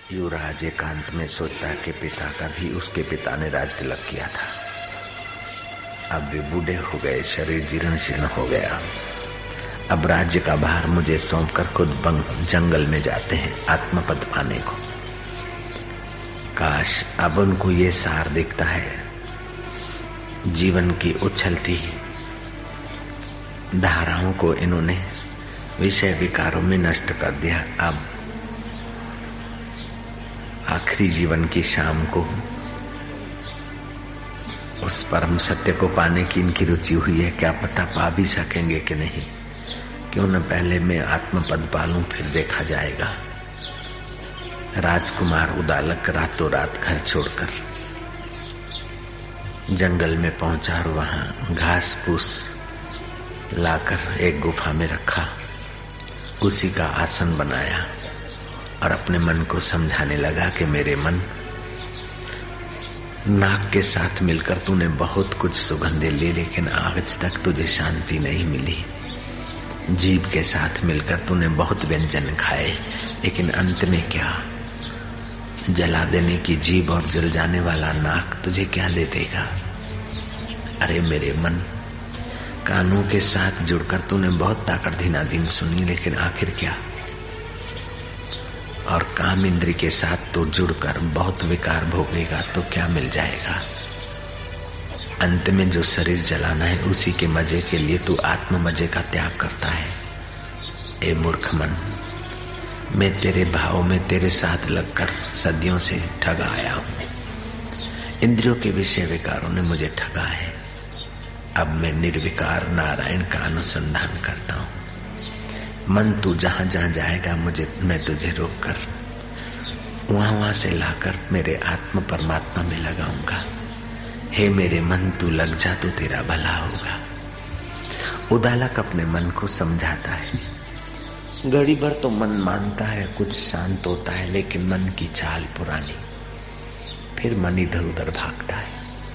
युवराज एकांत में सोचता कि पिता का भी उसके पिता ने राज तिलक किया था। अब वे बूढ़े हो गए, शरीर जीर्ण शीर्ण हो गया। अब राज्य का भार मुझे सौंपकर खुद जंगल में जाते हैं आत्मपद पाने को। काश अब उनको ये सार दिखता है। जीवन की उछलती धाराओं को इन्होंने विषय विकारों में नष्ट कर दिया। अब आखिरी जीवन की शाम को उस परम सत्य को पाने की इनकी रुचि हुई है। क्या पता पा भी सकेंगे कि नहीं। क्यों न पहले मैं आत्मपद पालूं, फिर देखा जाएगा। राजकुमार उदालक रातों रात घर छोड़कर जंगल में पहुंचा और वहां घास फूस लाकर एक गुफा में रखा, उसी का आसन बनाया और अपने मन को समझाने लगा कि मेरे मन, नाक के साथ मिलकर तूने बहुत कुछ सुगंधे ली, लेकिन आज तक तुझे शांति नहीं मिली। जीभ के साथ मिलकर तूने बहुत व्यंजन खाए, लेकिन अंत में क्या, जला देने की जीभ और जल जाने वाला नाक तुझे क्या दे देगा। अरे मेरे मन, कानों के साथ जुड़कर तूने बहुत ताकत धीनाधीन सुनी, लेकिन आखिर क्या। और काम इंद्री के साथ तो जुड़कर बहुत विकार भोगेगा तो क्या मिल जाएगा। अंत में जो शरीर जलाना है उसी के मजे के लिए तू आत्म मजे का त्याग करता है। ए मूर्ख मन, मैं तेरे भाव में तेरे साथ लगकर सदियों से ठगा आया हूं। इंद्रियों के विषय विकारों ने मुझे ठगा है। अब मैं निर्विकार नारायण का अनुसंधान करता हूं। मन तू जहां जहां जाएगा मैं तुझे रोककर वहां से लाकर मेरे आत्म परमात्मा में लगाऊंगा। हे मेरे मन, तू लग जा तो तेरा भला होगा। उदालक अपने मन को समझाता है। घड़ी भर तो मन मानता है, कुछ शांत होता है, लेकिन मन की चाल पुरानी, फिर मन इधर उधर भागता है।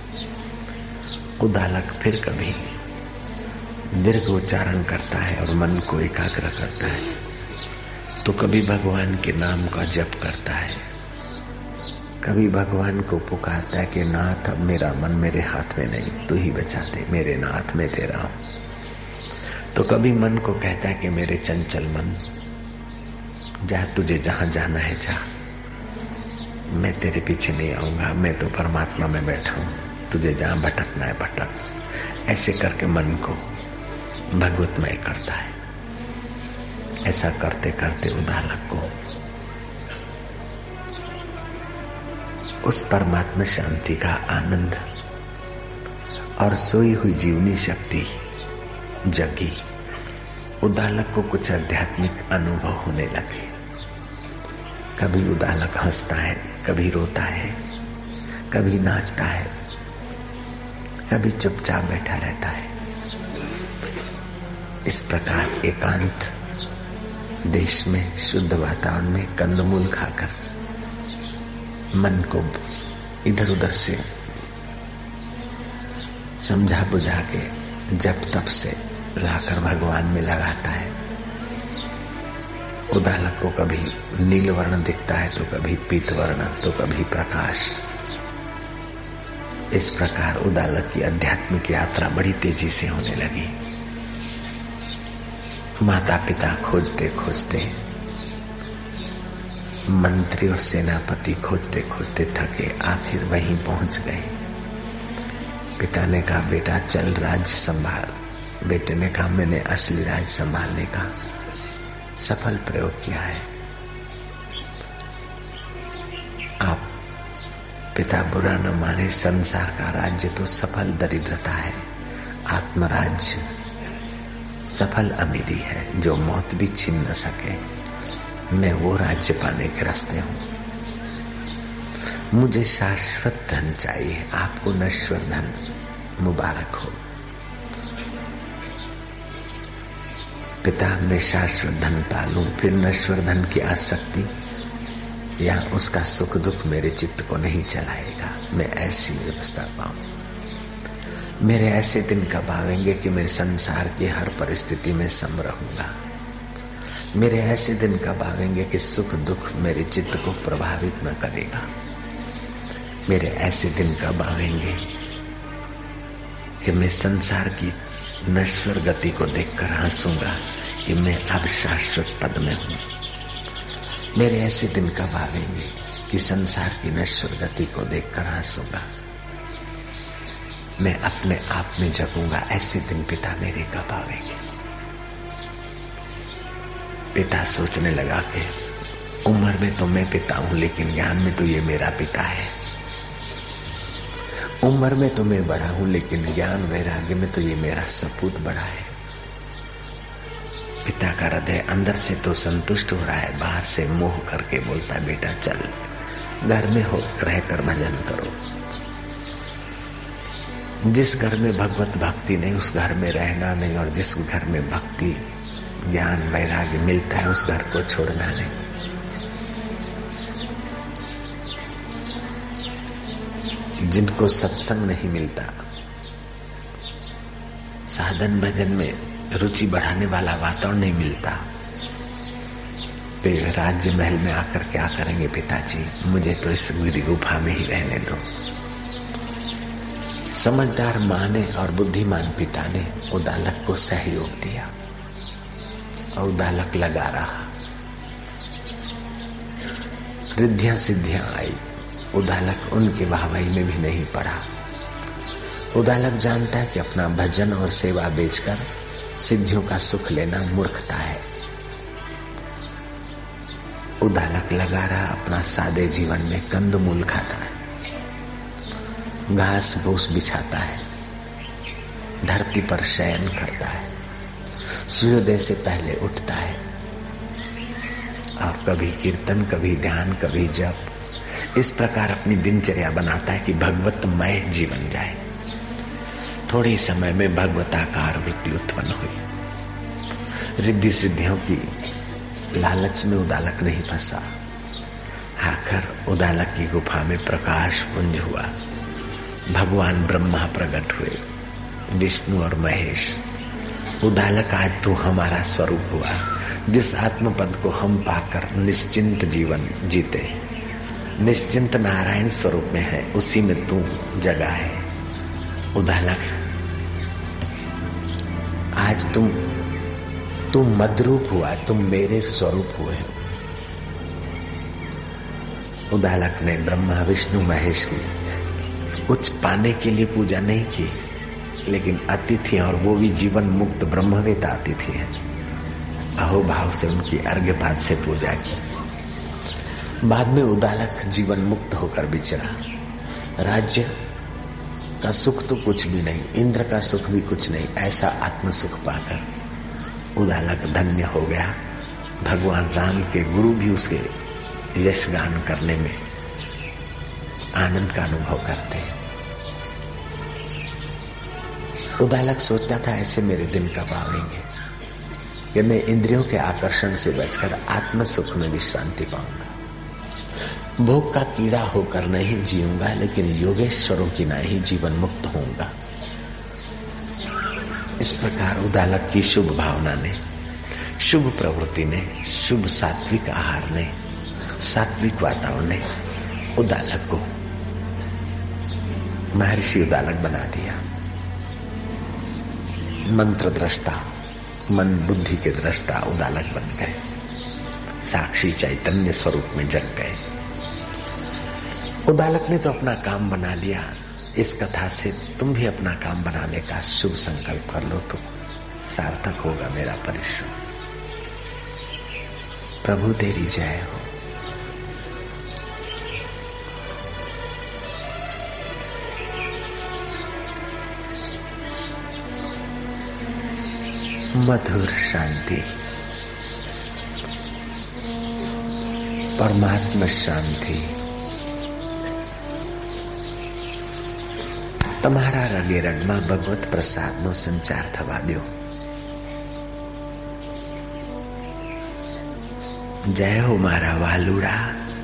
उदालक फिर कभी दीर्घ उच्चारण करता है और मन को एकाग्र करता है, तो कभी भगवान के नाम का जप करता है, कभी भगवान को पुकारता है कि नाथ, अब मेरा मन मेरे हाथ में नहीं, तू ही बचा दे, मेरे नाथ में तेरा हूं। तो कभी मन को कहता है कि मेरे चंचल मन, जा, तुझे जहां जाना है जा, मैं तेरे पीछे नहीं आऊंगा, मैं तो परमात्मा में बैठा हूं, तुझे जहां भटकना है भटक। ऐसे करके मन को भगवतमय करता है। ऐसा करते करते उदालक को उस परमात्मा शांति का आनंद और सोई हुई जीवनी शक्ति जगी। उदालक को कुछ आध्यात्मिक अनुभव होने लगे। कभी उदालक हंसता है, कभी रोता है, कभी नाचता है, कभी चुपचाप बैठा रहता है। इस प्रकार एकांत देश में शुद्ध वातावरण में कंदमूल खाकर मन को इधर उधर से समझा बुझा के जप तप से लाकर भगवान में लगाता है। उदालक को कभी नील वर्ण दिखता है, तो कभी पीत वर्ण, तो कभी प्रकाश। इस प्रकार उदालक की आध्यात्मिक यात्रा बड़ी तेजी से होने लगी। माता पिता खोजते खोजते, मंत्री और सेनापति खोजते खोजते थके, आखिर वहीं पहुंच गए। पिता ने कहा, बेटा चल राज्य संभाल। बेटे ने कहा, मैंने असली राज्य संभालने का सफल प्रयोग किया है। आप पिता बुरा न माने, संसार का राज्य तो सफल दरिद्रता है, आत्मराज्य सफल अमीरी है जो मौत भी छीन न सके। मैं वो राज्य पाने के रास्ते हूं। मुझे शाश्वत धन चाहिए, आपको नश्वर धन मुबारक हो। पिता, मैं शाश्वत धन पालूं, फिर नश्वर धन की आसक्ति या उसका सुख दुख मेरे चित्त को नहीं चलाएगा। मैं ऐसी व्यवस्था पाऊं। मेरे ऐसे दिन कब आवेंगे कि मैं संसार की हर परिस्थिति में सम रहूंगा। मेरे ऐसे दिन कब आवेंगे कि सुख दुख मेरे चित्त को प्रभावित न करेगा। मेरे ऐसे दिन कब आवेंगे कि मैं संसार की नश्वर गति को देखकर हंसूंगा कि मैं अब शाश्वत पद में हूं। मेरे ऐसे दिन कब आवेंगे कि संसार की नश्वर गति को देखकर हंसूंगा, मैं अपने आप में जगूंगा। ऐसे दिन पिता मेरे कब आवेंगे। पिता सोचने लगा कि उम्र में तो मैं पिता हूं, लेकिन ज्ञान में तो ये मेरा पिता है। उम्र में तो मैं बड़ा हूं, लेकिन ज्ञान वैराग्य में तो ये मेरा सपूत बड़ा है। पिता का हृदय अंदर से तो संतुष्ट हो रहा है, बाहर से मोह करके बोलता है, बेटा चल घर में हो रहकर भजन करो। जिस घर में भगवत भक्ति नहीं उस घर में रहना नहीं, और जिस घर में भक्ति ज्ञान वैराग्य मिलता है उस घर को छोड़ना नहीं। जिनको सत्संग नहीं मिलता, साधन भजन में रुचि बढ़ाने वाला वातावरण नहीं मिलता, वे राज्य महल में आकर क्या करेंगे। पिताजी मुझे तो इस गुफा में ही रहने दो। समझदार माँ ने और बुद्धिमान पिता ने उदालक को सहयोग दिया और उदालक लगा रहा। रिद्धियां सिद्धियां आई, उदालक उनकी वाहवाही में भी नहीं पड़ा। उदालक जानता है कि अपना भजन और सेवा बेचकर सिद्धियों का सुख लेना मूर्खता है। उदालक लगा रहा अपना सादे जीवन में, कंदमूल खाता है, घास भूस बिछाता है, धरती पर शयन करता है, सूर्योदय से पहले उठता है और कभी कीर्तन, कभी ध्यान, कभी जप, इस प्रकार अपनी दिनचर्या बनाता है कि भगवतमय जीवन जाए। थोड़े समय में भगवताकार वृत्ति उत्पन्न हुई। रिद्धि सिद्धियों की लालच में उदालक नहीं फंसा। आखिर उदालक की गुफा में प्रकाश पुंज हुआ। भगवान ब्रह्मा प्रकट हुए, विष्णु और महेश। उदालक आज तू हमारा स्वरूप हुआ, जिस आत्मपद को हम पाकर निश्चिंत जीवन जीते, निश्चिंत नारायण स्वरूप में है, उसी में तू जगा है। उदालक आज तुम मद्रूप हुआ, तुम मेरे स्वरूप हुए हो। उदालक ने ब्रह्मा विष्णु महेश की कुछ पाने के लिए पूजा नहीं की, लेकिन अतिथि, और वो भी जीवन मुक्त ब्रह्मवेता अतिथि है, अहोभाव से उनकी अर्घ्यपात से पूजा की। बाद में उदालक जीवन मुक्त होकर विचरा। राज्य का सुख तो कुछ भी नहीं, इंद्र का सुख भी कुछ नहीं, ऐसा आत्म सुख पाकर उदालक धन्य हो गया। भगवान राम के गुरु भी उसके यशगान करने में आनंद का अनुभव करते। उदालक सोचता था ऐसे मेरे दिन कब आवेंगे कि मैं इंद्रियों के आकर्षण से बचकर आत्म सुख में विश्रांति पाऊंगा। भोग का कीड़ा होकर नहीं जीऊंगा, लेकिन योगेश्वरों की नहीं जीवन मुक्त होऊंगा। इस प्रकार उदालक की शुभ भावना ने, शुभ प्रवृत्ति ने, शुभ सात्विक आहार ने, सात्विक वातावरण ने उदालक को महर्षि उदालक बना दिया। मंत्र दृष्टा, मन बुद्धि के दृष्टा उदालक बन गए, साक्षी चैतन्य स्वरूप में जग गए। उदालक ने तो अपना काम बना लिया। इस कथा से तुम भी अपना काम बनाने का शुभ संकल्प कर लो तो सार्थक होगा मेरा परिश्रम। प्रभु तेरी जय हो। मधुर शांति, परमात्मा शांति તમારા રગે રગમાં ભગવત પ્રસાદનો સંચાર થવા દો। જય હો મારા વાલુડા।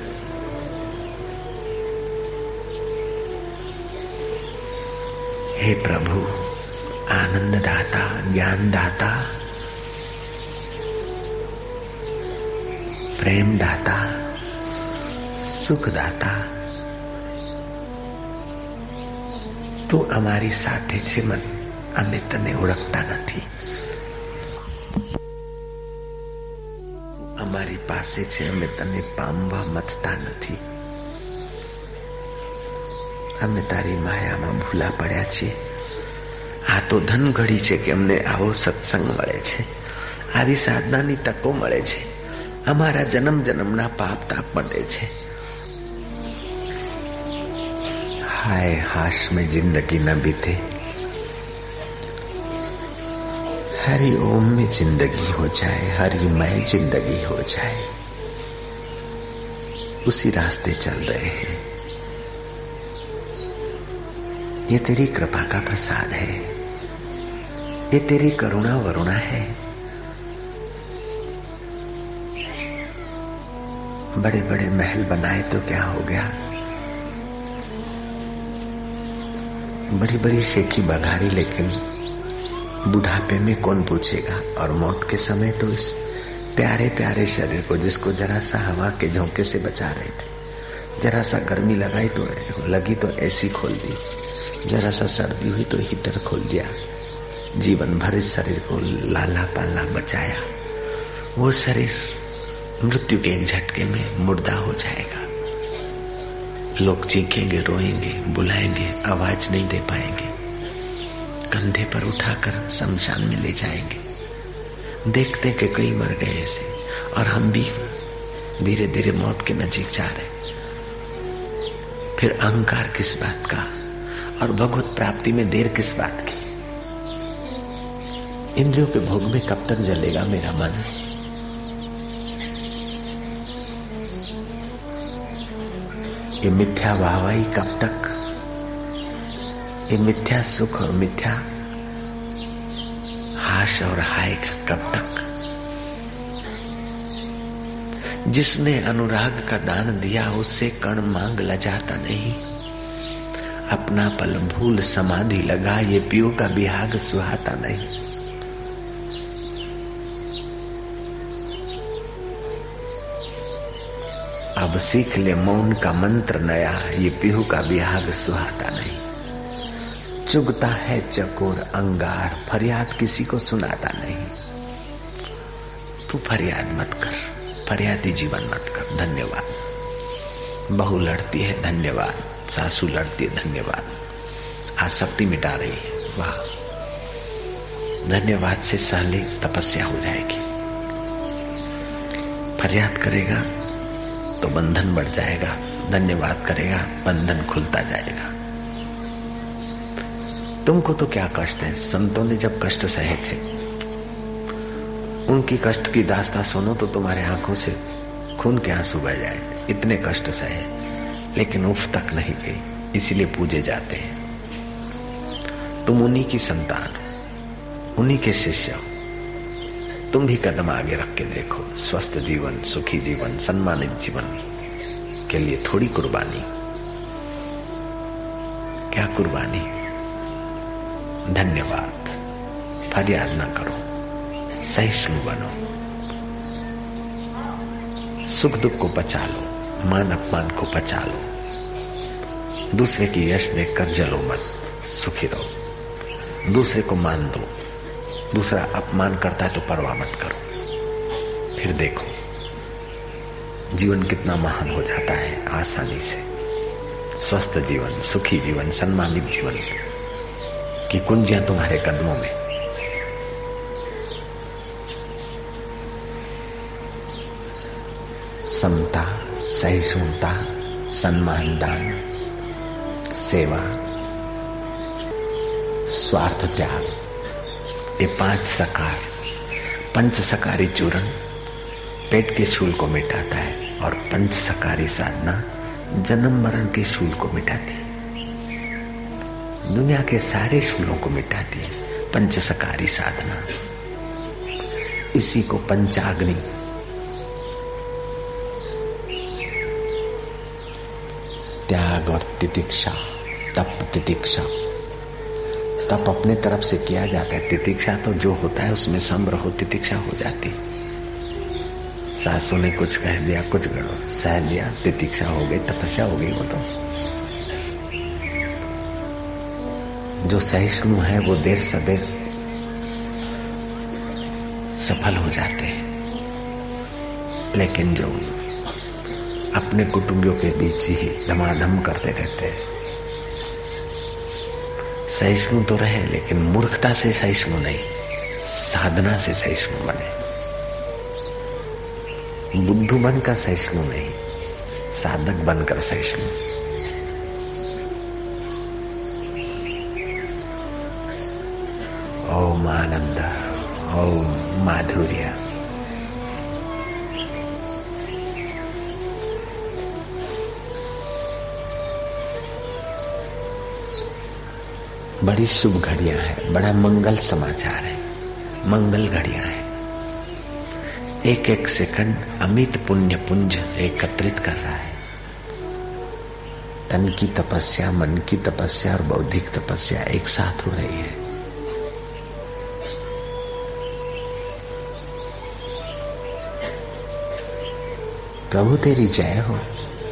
हे प्रभु, आनंद दाता, ज्ञान दाता, प्रेम दाता, सुखदाता, તું અમારી સાથે છે મન, અમે તને ઓળખતા નથી. અમારી પાસે છે, અમે તને પામવા મથતા નથી. અમે તારી માયામાં ભૂલા પડ્યા છીએ. આ તો ધન ઘડી છે કે અમને આવો સત્સંગ મળે છે, આવી સાધનાની તકો મળે છે. અમારા જન્મ જન્મના પાપ તાપ મળે છે. हाय हाश में जिंदगी न बीते, हरि ओम में जिंदगी हो जाए, हरिमय जिंदगी हो जाए. उसी रास्ते चल रहे हैं. ये तेरी कृपा का प्रसाद है, ये तेरी करुणा वरुणा है. बड़े बड़े महल बनाए तो क्या हो गया, बड़ी बड़ी शेखी बघारी, लेकिन बुढ़ापे में कौन पूछेगा. और मौत के समय तो इस प्यारे प्यारे शरीर को, जिसको जरा सा हवा के झोंके से बचा रहे थे, जरा सा गर्मी लगी तो एसी खोल दी, जरा सा सर्दी हुई तो हीटर खोल दिया. जीवन भर इस शरीर को लाला पाला बचाया. वो शरीर मृत्यु के एक झटके में मुर्दा हो जाएगा. लोग चीखेंगे, रोएंगे, बुलाएंगे, आवाज नहीं दे पाएंगे. कंधे पर उठाकर शमशान में ले जाएंगे. देखते कि कई मर गए ऐसे, और हम भी धीरे धीरे मौत के नजीक जा रहे. फिर अहंकार किस बात का, और भगवत प्राप्ति में देर किस बात की. इंद्रियों के भोग में कब तक जलेगा मेरा मन. ये मिथ्या वाहवाही कब तक, ये मिथ्या सुख और मिथ्या हाश और हाय कब तक. जिसने अनुराग का दान दिया उससे कण मांग लजाता नहीं. अपना पल भूल समाधि लगा, ये पियो का बिहाग सुहाता नहीं. अब सीख ले मौन का मंत्र नया, ये पीहू का बिहाग सुहाता नहीं. चुगता है चकोर अंगार, फरियाद किसी को सुनाता नहीं. तू फरियाद मत कर, फरियादी जीवन मत कर. धन्यवाद. बहू लड़ती है, धन्यवाद. सासू लड़ती है, धन्यवाद. आसक्ति मिटा रही है, वाह. धन्यवाद से साली तपस्या हो जाएगी. फरियाद करेगा तो बंधन बढ़ जाएगा, धन्यवाद करेगा बंधन खुलता जाएगा. तुमको तो क्या कष्ट है. संतों ने जब कष्ट सहे थे, उनकी कष्ट की दास्तां सुनो तो तुम्हारे आंखों से खून के आंसू बह जाए. इतने कष्ट सहे, लेकिन उफ तक नहीं गई, इसीलिए पूजे जाते हैं. तुम उन्हीं की संतान हो, उन्हीं के शिष्य हो. तुम भी कदम आगे रख के देखो. स्वस्थ जीवन, सुखी जीवन, सम्मानित जीवन के लिए थोड़ी कुर्बानी. क्या कुर्बानी. धन्यवाद. फरियाद ना करो, सहिष्णु बनो. सुख दुख को पचा लो, मान अपमान को पचा लो. दूसरे की यश देखकर जलो मत, सुखी रहो. दूसरे को मान दो. दूसरा अपमान करता है तो परवाह मत करो. फिर देखो जीवन कितना महान हो जाता है आसानी से. स्वस्थ जीवन, सुखी जीवन, सम्मानित जीवन की कुंजियां तुम्हारे कदमों में. समता, सहिष्णुता, सम्मान दान, सेवा, स्वार्थ त्याग, ये 5 सकार, पंच सकारी चूर्ण पेट के शूल को मिटाता है, और पंच सकारी साधना जन्म मरण के शूल को मिटाती है. दुनिया के सारे शूलों को मिटाती है पंच सकारी साधना. इसी को पंचाग्नि, त्याग और तितिक्षा, तप तितिक्षा. तप अपने तरफ से किया जाता है, तितिक्षा तो जो होता है उसमें सम रहो, तितिक्षा हो जाती. सासू ने कुछ कह दिया, कुछ सह लिया, तितिक्षा हो गई, तपस्या हो गई। वो तो जो सहिष्णु है वो देर सबेर सफल हो जाते हैं, लेकिन जो अपने कुटुंबियों के बीच ही धमाधम करते रहते हैं, सहिष्णु तो रहे लेकिन मूर्खता से सहिष्णु नहीं, साधना से सहिष्णु बने। बुद्धू बनकर सहिष्णु नहीं, साधक बनकर सहिष्णु। ओम आनंद, ओम माधुर्य। बड़ी शुभ घड़ियां हैं, बड़ा मंगल समाचार है, मंगल घड़ियां हैं। एक एक सेकंड अमित पुण्य पुंज एकत्रित कर रहा है। तन की तपस्या, मन की तपस्या और बौद्धिक तपस्या एक साथ हो रही है। प्रभु तेरी जय हो।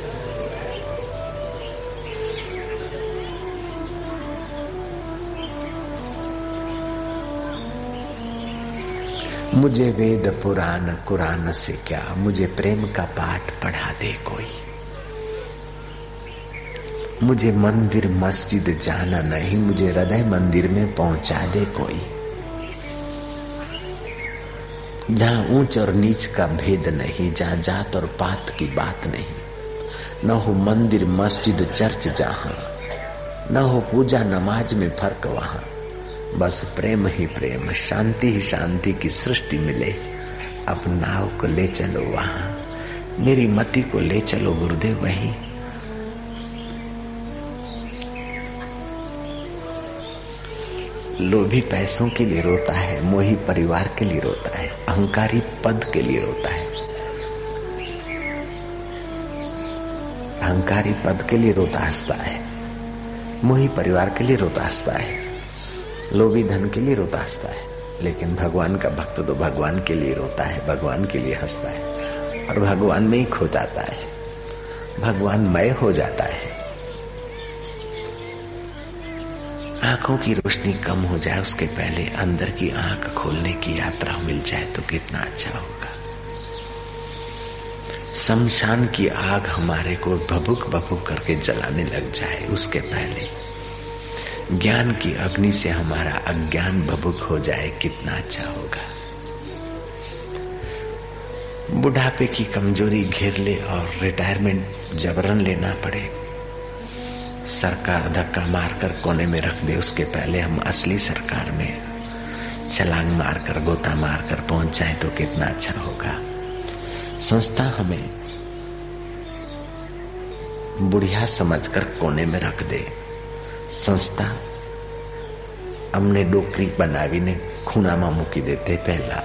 मुझे वेद पुराण कुरान से क्या, मुझे प्रेम का पाठ पढ़ा दे कोई। मुझे मंदिर मस्जिद जाना नहीं, मुझे हृदय मंदिर में पहुंचा दे कोई। जहां ऊंच और नीच का भेद नहीं, जहां जात और पात की बात नहीं, न हो मंदिर मस्जिद चर्च, जहां न हो पूजा नमाज में फर्क, वहां बस प्रेम ही प्रेम, शांति ही शांति की सृष्टि मिले। अब नाव को ले चलो वहां, मेरी मति को ले चलो गुरुदेव वहीं। लोभी पैसों के लिए रोता है, मोही परिवार के लिए रोता है, अहंकारी पद के लिए रोता है, अहंकारी पद के लिए रोता हंसता है, मोही परिवार के लिए रोता हंसता है, लोभी धन के लिए रोता हंसता है। लेकिन भगवान का भक्त तो भगवान के लिए रोता है, भगवान के लिए हंसता है और भगवान में ही खो जाता है, भगवानमय हो जाता है। आंखों की रोशनी कम हो जाए उसके पहले अंदर की आंख खोलने की यात्रा मिल जाए तो कितना अच्छा होगा। शमशान की आग हमारे को भभुक भभुक करके जलाने लग जाए उसके पहले ज्ञान की अग्नि से हमारा अज्ञान भभुक हो जाए, कितना अच्छा होगा। बुढ़ापे की कमजोरी घेर ले और रिटायरमेंट जबरन लेना पड़े, सरकार धक्का मारकर कोने में रख दे, उसके पहले हम असली सरकार में छलांग मारकर गोता मारकर पहुंच जाए तो कितना अच्छा होगा। संस्था हमें बुढ़िया समझकर कोने में रख दे, संस्था अमने डोकरी बनावीने खूणाમાં મૂકી દે તે પહેલા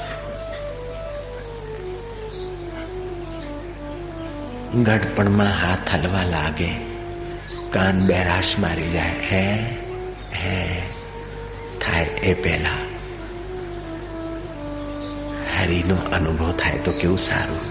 ગઢપણમાં હાથ હલવા લાગે, કાન બેરાશ મારી જાય, હે થાય એ પહેલા હરિનો અનુભવ થાય તો કેવું સારું।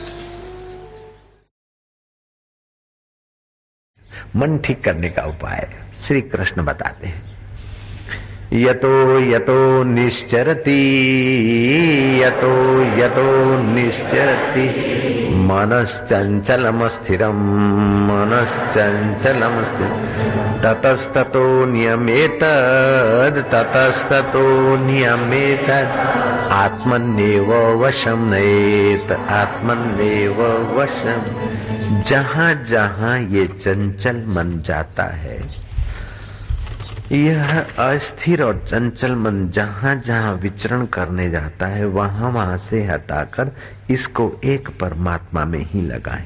मन ठीक करने का उपाय श्री कृष्ण बताते हैं। यतो यतो निश्चरति, यतो यतो निश्चरति मनश्चंचलम स्थिरम, मनश्चंचलम स्थिरम ततस्ततो नियमेतद, ततस्ततो नियमेतद आत्मन्नेव वशम नयेत, आत्मन्नेव वशम। जहां जहां ये चंचल मन जाता है, यह अस्थिर और चंचल मन जहां जहां विचरण करने जाता है, वहां वहां से हटाकर इसको एक परमात्मा में ही लगाएं।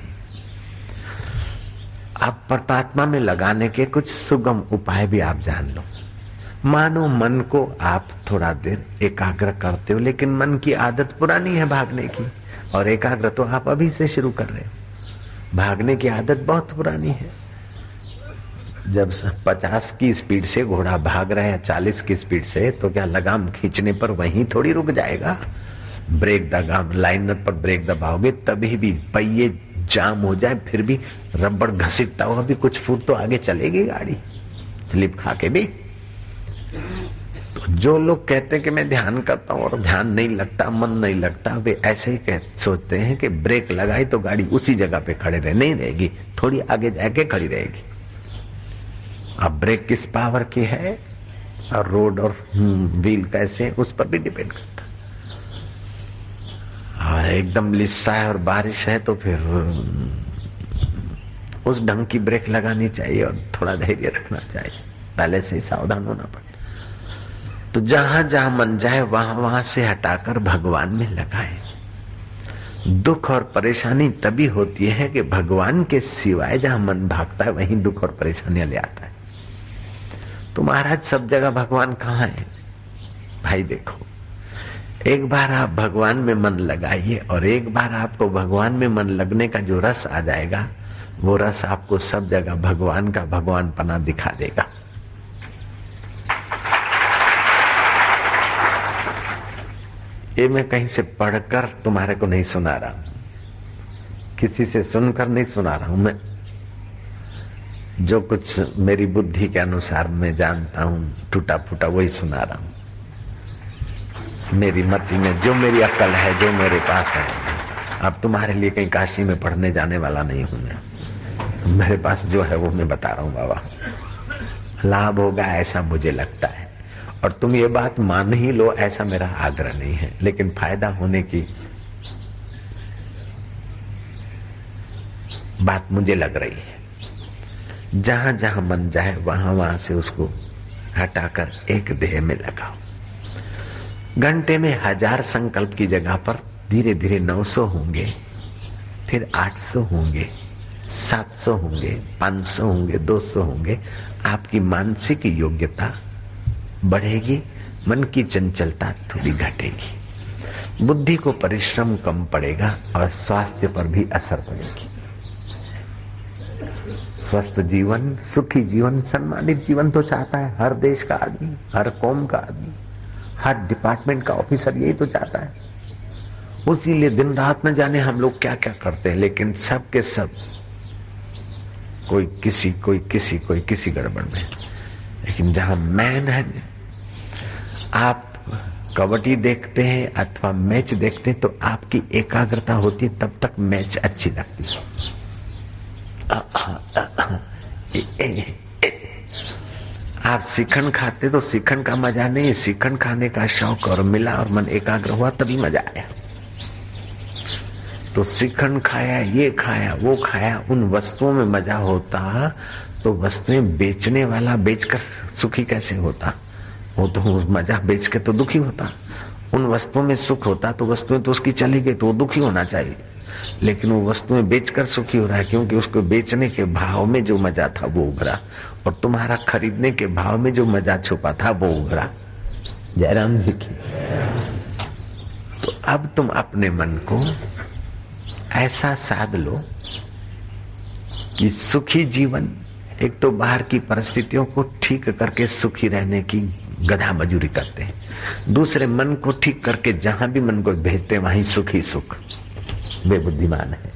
आप परमात्मा में लगाने के कुछ सुगम उपाय भी आप जान लो। मानो मन को आप थोड़ा देर एकाग्र करते हो, लेकिन मन की आदत पुरानी है भागने की, और एकाग्र तो आप अभी से शुरू कर रहे हो। भागने की आदत बहुत पुरानी है। जब 50 की स्पीड से घोड़ा भाग रहा है 40 की स्पीड से, तो क्या लगाम खींचने पर वहीं थोड़ी रुक जाएगा? ब्रेक दबाओ, लाइनर पर ब्रेक दबाओगे तभी भी पहिए जाम हो जाए फिर भी रबड़ घसीटता हुआ भी कुछ फुट तो आगे चलेगी गाड़ी, स्लिप खा के भी। तो जो लोग कहते हैं कि मैं ध्यान करता हूं और ध्यान नहीं लगता, मन नहीं लगता, वे ऐसे ही सोचते हैं कि ब्रेक लगाई तो गाड़ी उसी जगह पे खड़े रहे, नहीं रहेगी, थोड़ी आगे जाके खड़ी रहेगी। अब ब्रेक किस पावर की है और रोड और व्हील कैसे, उस पर भी डिपेंड करता है। और एकदम लिस्सा है और बारिश है तो फिर उस ढंग की ब्रेक लगानी चाहिए और थोड़ा धैर्य रखना चाहिए, पहले से ही सावधान होना पड़ता। तो जहां जहां मन जाए वहां वहां से हटाकर भगवान में लगाए। दुख और परेशानी तभी होती है कि भगवान के सिवाय जहां मन भागता है वहीं दुख और परेशानियां ले आता है। तो महाराज सब जगह भगवान कहाँ है? भाई देखो, एक बार आप भगवान में मन लगाइए और एक बार आपको भगवान में मन लगने का जो रस आ जाएगा, वो रस आपको सब जगह भगवान का भगवानपना दिखा देगा। ये मैं कहीं से पढ़कर तुम्हारे को नहीं सुना रहा हूं, किसी से सुनकर नहीं सुना रहा हूं, मैं जो कुछ मेरी बुद्धि के अनुसार मैं जानता हूं टूटा फूटा वही सुना रहा हूं। मेरी मति में जो मेरी अक्ल है, जो मेरे पास है। अब तुम्हारे लिए कहीं काशी में पढ़ने जाने वाला नहीं हूं मैं, मेरे पास जो है वो मैं बता रहा हूं बाबा। लाभ होगा ऐसा मुझे लगता है और तुम ये बात मान ही लो ऐसा मेरा आग्रह नहीं है, लेकिन फायदा होने की बात मुझे लग रही है। जहां जहां मन जाए वहां वहां से उसको हटाकर एक देह में लगाओ। घंटे में 1000 संकल्प की जगह पर धीरे धीरे 900 होंगे, फिर 800 होंगे, 700 होंगे, 500 होंगे, 200 होंगे। आपकी मानसिक योग्यता बढ़ेगी, मन की चंचलता थोड़ी घटेगी, बुद्धि को परिश्रम कम पड़ेगा और स्वास्थ्य पर भी असर पड़ेगी। स्वस्थ जीवन, सुखी जीवन, सम्मानित जीवन तो चाहता है हर देश का आदमी, हर कौम का आदमी, हर डिपार्टमेंट का ऑफिसर यही तो चाहता है। उसी लिए दिन रात न जाने हम लोग क्या क्या करते हैं, लेकिन सब के सब कोई किसी गड़बड़ में। लेकिन जहां मैन है, आप कबड्डी देखते हैं अथवा मैच देखते हैं तो आपकी एकाग्रता होती है, तब तक मैच अच्छी लगती है। आप श्रीखंड खाते तो श्रीखंड का मजा नहीं, श्रीखंड खाने का शौक और मिला और मन एकाग्र हुआ तभी मजा आया। तो श्रीखंड खाया, ये खाया, वो खाया, उन वस्तुओं में मजा होता तो वस्तुएं बेचने वाला बेचकर सुखी कैसे होता? वो तो मजा बेच के तो दुखी होता। उन वस्तुओं में सुख होता तो वस्तुएं तो उसकी चली गई तो वो दुखी होना चाहिए, लेकिन वो वस्तुएं बेचकर सुखी हो रहा है क्योंकि उसको बेचने के भाव में जो मजा था वो उभरा और तुम्हारा खरीदने के भाव में जो मजा छुपा था वो उभरा। जयराम जी की। तो अब तुम अपने मन को ऐसा साध लो कि सुखी जीवन, एक तो बाहर की परिस्थितियों को ठीक करके सुखी रहने की गधा मजूरी करते हैं, दूसरे मन को ठीक करके जहां भी मन को भेजते वहीं सुखी सुख। वे बुद्धिमान है।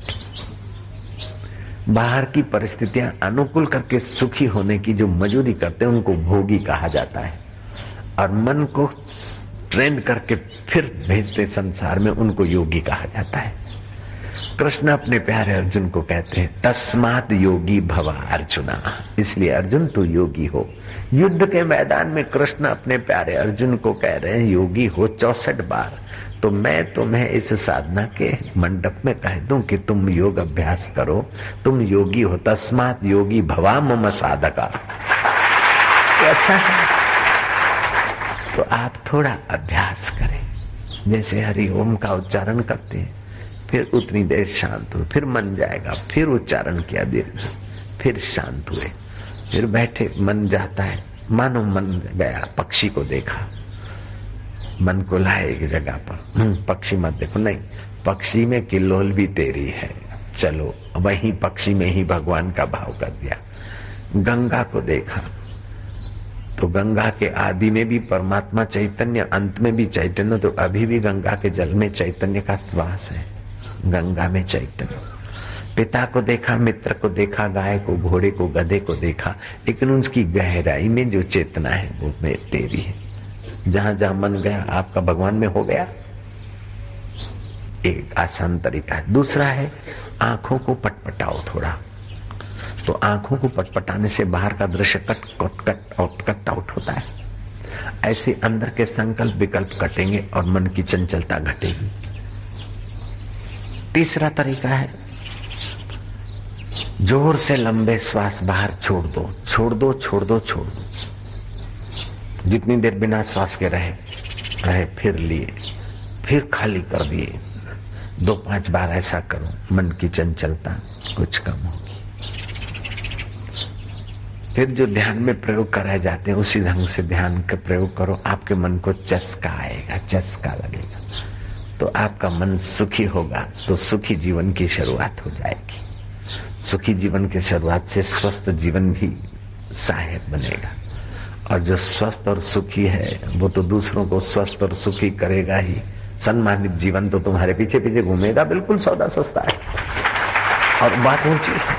बाहर की परिस्थितियां अनुकूल करके सुखी होने की जो मजूरी करते हैं उनको भोगी कहा जाता है, और मन को ट्रेंड करके फिर भेजते संसार में उनको योगी कहा जाता है। कृष्ण अपने प्यारे अर्जुन को कहते हैं तस्मात् योगी भव अर्जुना, इसलिए अर्जुन तू योगी हो। युद्ध के मैदान में कृष्ण अपने प्यारे अर्जुन को कह रहे हैं योगी हो 64 बार। तो मैं तुम्हें इस साधना के मंडप में कह दूं कि तुम योग अभ्यास करो, तुम योगी हो। तस्मात् योगी भवा मम साधका। तो अच्छा है, तो आप थोड़ा अभ्यास करें, जैसे हरि ओम का उच्चारण करते हैं, फिर उतनी देर शांत हुए, फिर मन जाएगा, फिर उच्चारण किया देर, फिर शांत हुए, फिर बैठे, मन जाता है, मानो मन गया, पक्षी को देखा, मन को लाए एक जगह पर, पक्षी मत देखो, नहीं, पक्षी में किल्लोल भी तेरी है, चलो वहीं पक्षी में ही भगवान का भाव कर दिया। गंगा को देखा तो गंगा के आदि में भी परमात्मा चैतन्य, अंत में भी चैतन्य, तो अभी भी गंगा के जल में चैतन्य का श्वास है। गंगा में चैतन्य। पिता को देखा, मित्र को देखा, गाय को, घोड़े को, गधे को देखा, लेकिन उसकी गहराई में जो चेतना है वो मैं तेरी है। जहां जहां मन गया आपका भगवान में हो गया। एक आसान तरीका है। दूसरा है आंखों को पटपटाओ थोड़ा। तो आंखों को पटपटाने से बाहर का दृश्य कट आउट होता है। ऐसे अंदर के संकल्प विकल्प कटेंगे और मन की चंचलता घटेगी। तीसरा तरीका है जोर से लंबे श्वास बाहर छोड़ दो, छोड़ दो, छोड़ दो, छोड़ दो। जितनी देर बिना श्वास के रहे फिर लिए, फिर खाली कर दिए। 2-5 बार ऐसा करो, मन की चंचलता कुछ कम होगी। फिर जो ध्यान में प्रयोग कराए जाते हैं उसी ढंग से ध्यान का प्रयोग करो। आपके मन को चस्का आएगा, चस्का लगेगा, तो आपका मन सुखी होगा, तो सुखी जीवन की शुरुआत हो जाएगी। सुखी जीवन की शुरुआत से स्वस्थ जीवन भी सहायक बनेगा। और जो स्वस्थ और सुखी है वो तो दूसरों को स्वस्थ और सुखी करेगा ही। सम्मानित जीवन तो तुम्हारे पीछे पीछे घूमेगा। बिल्कुल सौदा सस्ता है और बात ऊंची है।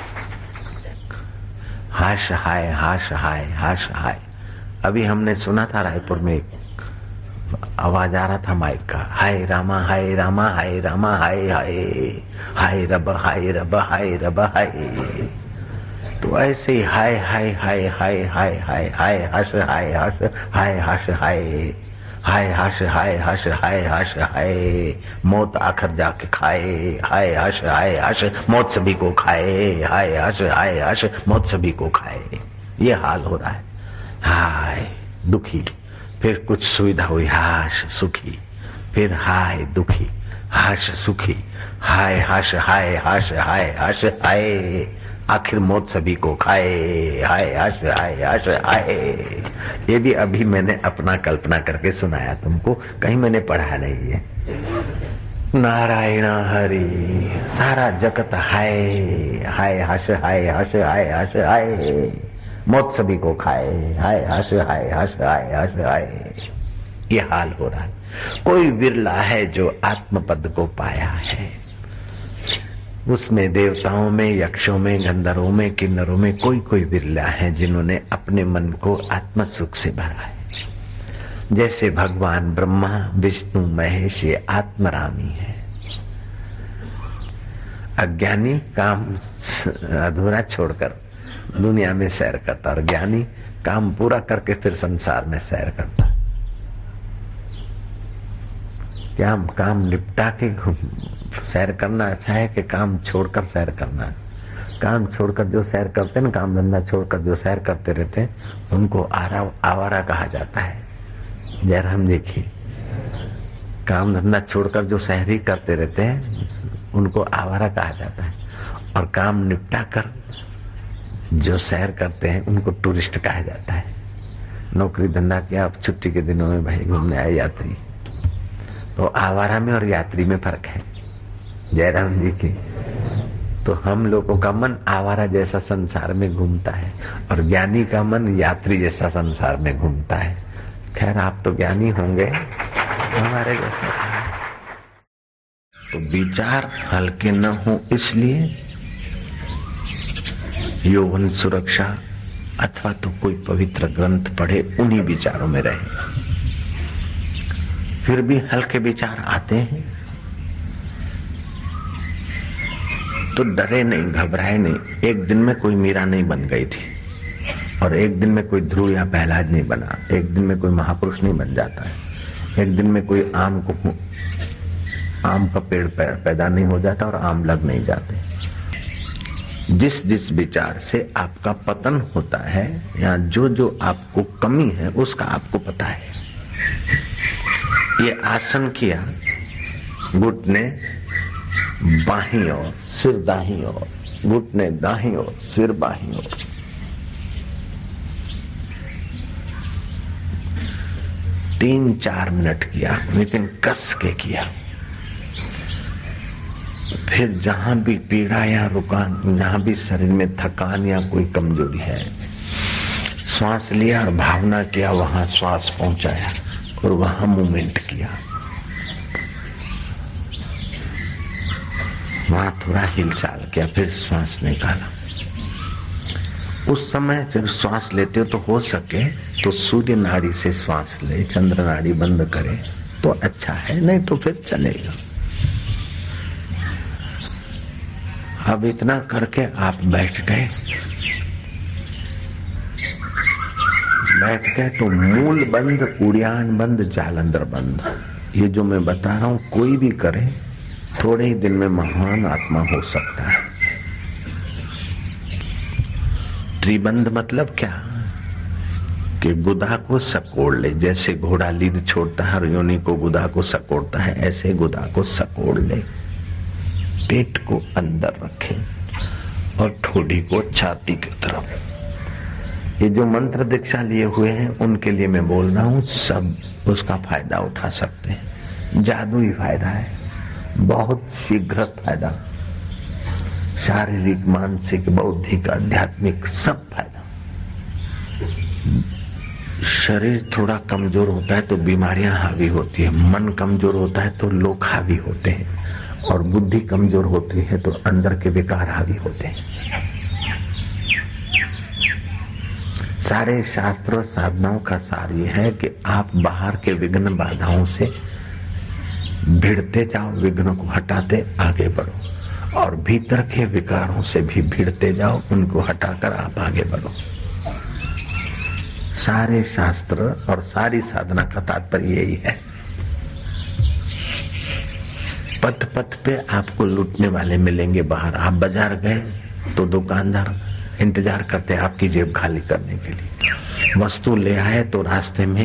हाश हाय, हाश हाय, हाश हाय। अभी हमने सुना था रायपुर में एक आवाज आ रहा था माइक का, हाय रामा, हाय रामा, हाय रामा, हाय हाय, हाय रब, हाय रब, हाय रब, हाय। तो ऐसे ही हाय हाय हाय हाय हाय हाय हाय हस, हाय हस, हाय हस, हाय हाय हस, हाय हस, हाय हस, हाय मौत आखिर जाके खाए, हाय हस, हाय हस, मौत सभी को खाए, हाय हस, हाय हस, मौत सभी को खाए। ये हाल हो रहा है। हाय दुखी, फिर कुछ सुविधा हुई, हाश सुखी, फिर हाय दुखी, हाश सुखी, हाय हाश, हाय हाश, हाय हाश, हाय आखिर मौत सभी को खाए, हाय हाश, हाय हाश, हाय। ये भी अभी मैंने अपना कल्पना करके सुनाया तुमको, कहीं मैंने पढ़ा नहीं है। नारायण हरि, सारा जगत हाय हाय हाश, हाय हाश, हाय हाश, हाय मौत सभी को खाए, हाय हस, हाय हस, हाय हस, हाय। ये हाल हो रहा है। कोई विरला है जो आत्मपद को पाया है। उसमें देवताओं में, यक्षों में, गंधर्वों में, किन्नरों में कोई विरला है जिन्होंने अपने मन को आत्म सुख से भरा है। जैसे भगवान ब्रह्मा, विष्णु, महेश ये आत्मरामी है। अज्ञानी काम अधूरा छोड़कर दुनिया में सैर करता और ज्ञानी काम पूरा करके फिर संसार में सैर करता। क्या काम निपटा के सैर करना अच्छा है कि काम छोड़कर सैर करना? काम छोड़कर जो सैर करते हैं, काम धंधा छोड़कर जो सैर करते रहते हैं उनको आवारा कहा जाता है। जयराम देखिए, काम धंधा छोड़कर जो सैर ही करते रहते हैं उनको आवारा कहा जाता है, और काम निपटा कर जो सैर करते हैं उनको टूरिस्ट कहा जाता है। नौकरी धंधा किया, अब छुट्टी के दिनों में भाई घूमने आए यात्री, तो आवारा में और यात्री में फर्क है। जयराम जी की तो हम लोगों का मन आवारा जैसा संसार में घूमता है और ज्ञानी का मन यात्री जैसा संसार में घूमता है। खैर आप तो ज्ञानी होंगे हमारे जैसा। तो विचार हल्के न हो, इसलिए यौवन सुरक्षा अथवा तो कोई पवित्र ग्रंथ पढ़े, उन्हीं विचारों में रहे। फिर भी हल्के विचार आते हैं तो डरे नहीं, घबराए नहीं। एक दिन में कोई मीरा नहीं बन गई थी और एक दिन में कोई ध्रुव या प्रहलाद नहीं बना, एक दिन में कोई महापुरुष नहीं बन जाता है, एक दिन में कोई आम का पेड़ पैदा नहीं हो जाता और आम लग नहीं जाते। जिस जिस विचार से आपका पतन होता है या जो जो आपको कमी है उसका आपको पता है। ये आसन किया, घुटने बाहीं ओर, सिर दाहीं ओर, घुटने दाहीं ओर, सिर बाहीं ओर। तीन 4 मिनट किया, लेकिन कस के किया। फिर जहां भी पीड़ा या रुकान, जहां भी शरीर में थकान या कोई कमजोरी है, श्वास लिया और भावना किया, वहां श्वास पहुंचाया और वहां मूवमेंट किया, वहां थोड़ा हिलचाल किया, फिर श्वास निकाला। उस समय जब श्वास लेते हो तो हो सके तो सूर्य नाड़ी से श्वास ले, चंद्र नाड़ी बंद करे तो अच्छा है, नहीं तो फिर चलेगा। अब इतना करके आप बैठ गए तो मूल बंद, उड़ियान बंद, जालंधर बंद, ये जो मैं बता रहा हूं कोई भी करे थोड़े ही दिन में महान आत्मा हो सकता है। त्रिबंध मतलब क्या कि गुदा को सकोड़ ले, जैसे घोड़ा लीद छोड़ता है और योनि को गुदा को सकोड़ता है, ऐसे गुदा को सकोड़ ले, पेट को अंदर रखे और ठोड़ी को छाती की तरफ। ये जो मंत्र दीक्षा लिए हुए हैं उनके लिए मैं बोल रहा हूं, सब उसका फायदा उठा सकते हैं। जादुई फायदा है, बहुत शीघ्र फायदा, शारीरिक, मानसिक, बौद्धिक, आध्यात्मिक सब फायदा। शरीर थोड़ा कमजोर होता है तो बीमारियां हावी होती है, मन कमजोर होता है तो लोग हावी होते हैं, और बुद्धि कमजोर होती है तो अंदर के विकार हावी होते हैं। सारे शास्त्रों साधनाओं का सार ये है कि आप बाहर के विघ्न बाधाओं से भिड़ते जाओ, विघ्न को हटाते आगे बढ़ो, और भीतर के विकारों से भी भिड़ते जाओ, उनको हटाकर आप आगे बढ़ो। सारे शास्त्र और सारी साधना का तात्पर्य यही है। पथ पथ पे आपको लूटने वाले मिलेंगे बाहर। आप बाजार गए तो दुकानदार इंतजार करते हैं आपकी जेब खाली करने के लिए। वस्तु ले आए तो रास्ते में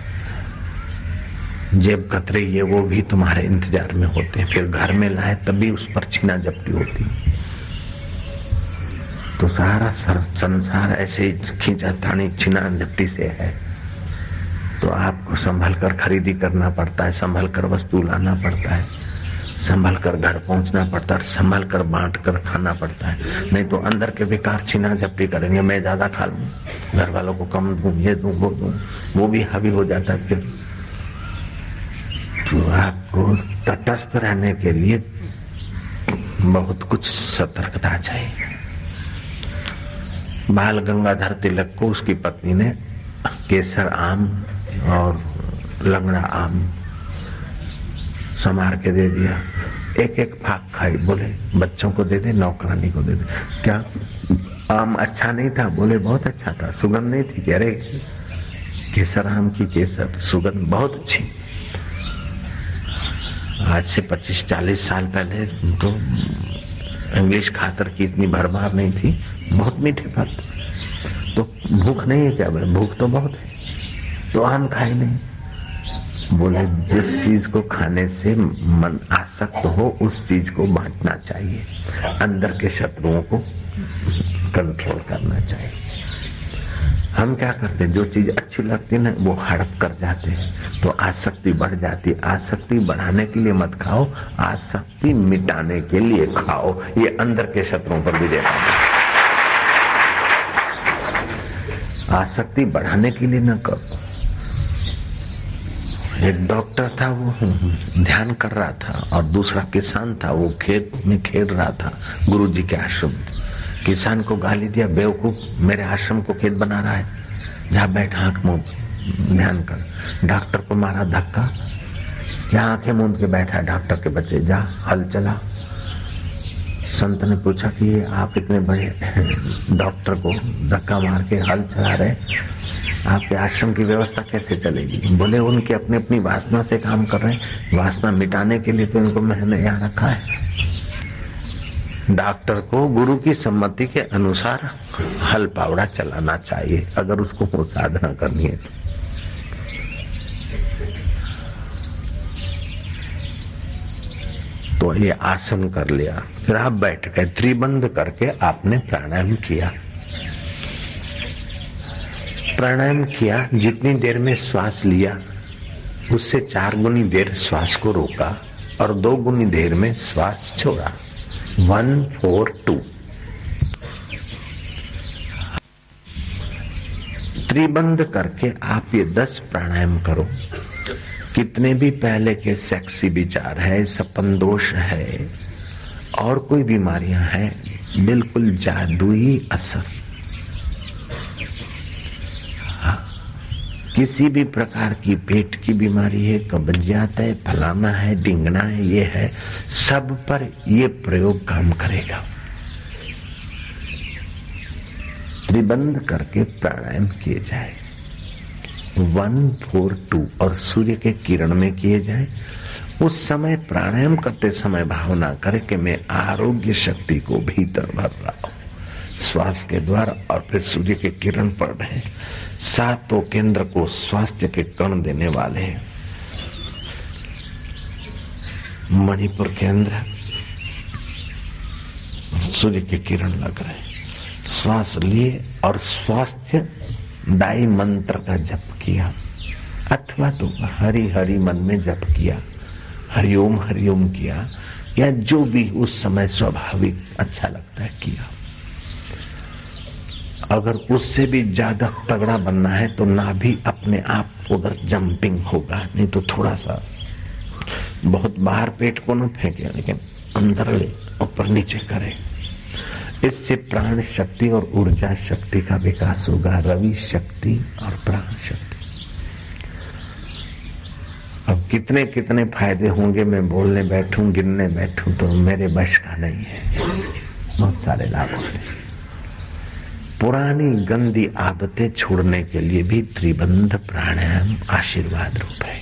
जेब कतरे ये वो भी तुम्हारे इंतजार में होते हैं। फिर घर में लाए तभी उस पर छीना झपटी होती। तो सारा संसार ऐसे खींचा तानी छीना झपटी से है। तो आपको संभल कर खरीदी करना पड़ता है, संभल कर वस्तु लाना पड़ता है, संभल कर घर पहुंचना पड़ता है, संभल कर बांट कर खाना पड़ता है। नहीं तो अंदर के विकार छीना झपटी करेंगे, मैं ज्यादा खा लूं, घर वालों को कम दूं, ये दूं, वो दूं, वो भी हावी हो जाता है। फिर तो आपको तटस्थ रहने के लिए बहुत कुछ सतर्कता चाहिए। बाल गंगाधर तिलक को उसकी पत्नी ने केसर आम और लंगड़ा आम संवार के दे दिया। एक एक फाक खाई। बोले बच्चों को दे दे, नौकरानी को दे दे। क्या आम अच्छा नहीं था? बोले बहुत अच्छा था, सुगंध नहीं थी। कह रहे केसर आम की केसर सुगंध बहुत अच्छी। आज से 25-40 साल पहले तो इंग्लिश खातर की इतनी भरमार नहीं थी, बहुत मीठे फल। तो भूख नहीं है क्या? बोले भूख तो बहुत है। तो आम खाए नहीं। बोले जिस चीज को खाने से मन आसक्त हो उस चीज को बांटना चाहिए, अंदर के शत्रुओं को कंट्रोल करना चाहिए। हम क्या करते हैं, जो चीज अच्छी लगती है ना वो हड़प कर जाते हैं, तो आसक्ति बढ़ जाती है। आसक्ति बढ़ाने के लिए मत खाओ, आसक्ति मिटाने के लिए खाओ। ये अंदर के शत्रुओं पर विजय पाओ। आसक्ति बढ़ाने के लिए न करो। एक डॉक्टर था, वो ध्यान कर रहा था, और दूसरा किसान था, वो खेत में खेल रहा था गुरुजी के आश्रम। किसान को गाली दिया, बेवकूफ, मेरे आश्रम को खेत बना रहा है, जा बैठ आंख मूंद ध्यान कर। डॉक्टर को मारा धक्का, यहाँ आंखें मूंद के बैठा है डॉक्टर के बच्चे, जा हल चला। संत ने पूछा कि ये आप इतने बड़े डॉक्टर को धक्का मार के हल चला रहे, आपके आश्रम की व्यवस्था कैसे चलेगी? बोले उनकी अपनी अपनी वासना से काम कर रहे हैं, वासना मिटाने के लिए तो इनको मैंने यहाँ रखा है। डॉक्टर को गुरु की सम्मति के अनुसार हल पावड़ा चलाना चाहिए, अगर उसको वो साधना करनी है तो ये आसन कर लिया। फिर आप बैठ गए, त्रिबंध करके आपने प्राणायाम किया। प्राणायाम किया, जितनी देर में श्वास लिया उससे 4 गुनी देर श्वास को रोका और 2 गुनी देर में श्वास छोड़ा। 1-4-2। त्रिबंध करके आप ये 10 प्राणायाम करो। कितने भी पहले के सेक्सी विचार है, सपन दोष है और कोई बीमारियां हैं, बिल्कुल जादुई असर। किसी भी प्रकार की पेट की बीमारी है, कब्जियत है, फलाना है, डिंगना है, ये है, सब पर ये प्रयोग काम करेगा। त्रिबंध करके प्राणायाम किए जाए, 1, 4, 2 और सूर्य के किरण में किए जाए। उस समय प्राणायाम करते समय भावना करे कि मैं आरोग्य शक्ति को भीतर भर रहा हूं, श्वास के द्वारा, और फिर सूर्य के किरण पड़ रहे हैं। 7 केंद्र को स्वास्थ्य के कण देने वाले हैं। मणिपुर केंद्र, सूर्य के किरण लग रहे हैं। श्वास लिए और स्वास्थ्य दाई मंत्र का जप किया, अथवा तो हरि हरि मन में जप किया, हरिओम किया, या जो भी उस समय स्वाभाविक अच्छा लगता है किया। अगर उससे भी ज्यादा तगड़ा बनना है तो ना भी अपने आप उधर जंपिंग होगा, नहीं तो थोड़ा सा बहुत बाहर पेट को न फेंके, लेकिन अंदर ले, ऊपर नीचे करे। इससे प्राण शक्ति और ऊर्जा शक्ति का विकास होगा, रवि शक्ति और प्राण शक्ति। अब कितने कितने फायदे होंगे, मैं बोलने बैठूं, गिनने बैठूं तो मेरे बश का नहीं है। बहुत सारे लाभ होते हैं। पुरानी गंदी आदतें छोड़ने के लिए भी त्रिबंध प्राणायाम आशीर्वाद रूप है।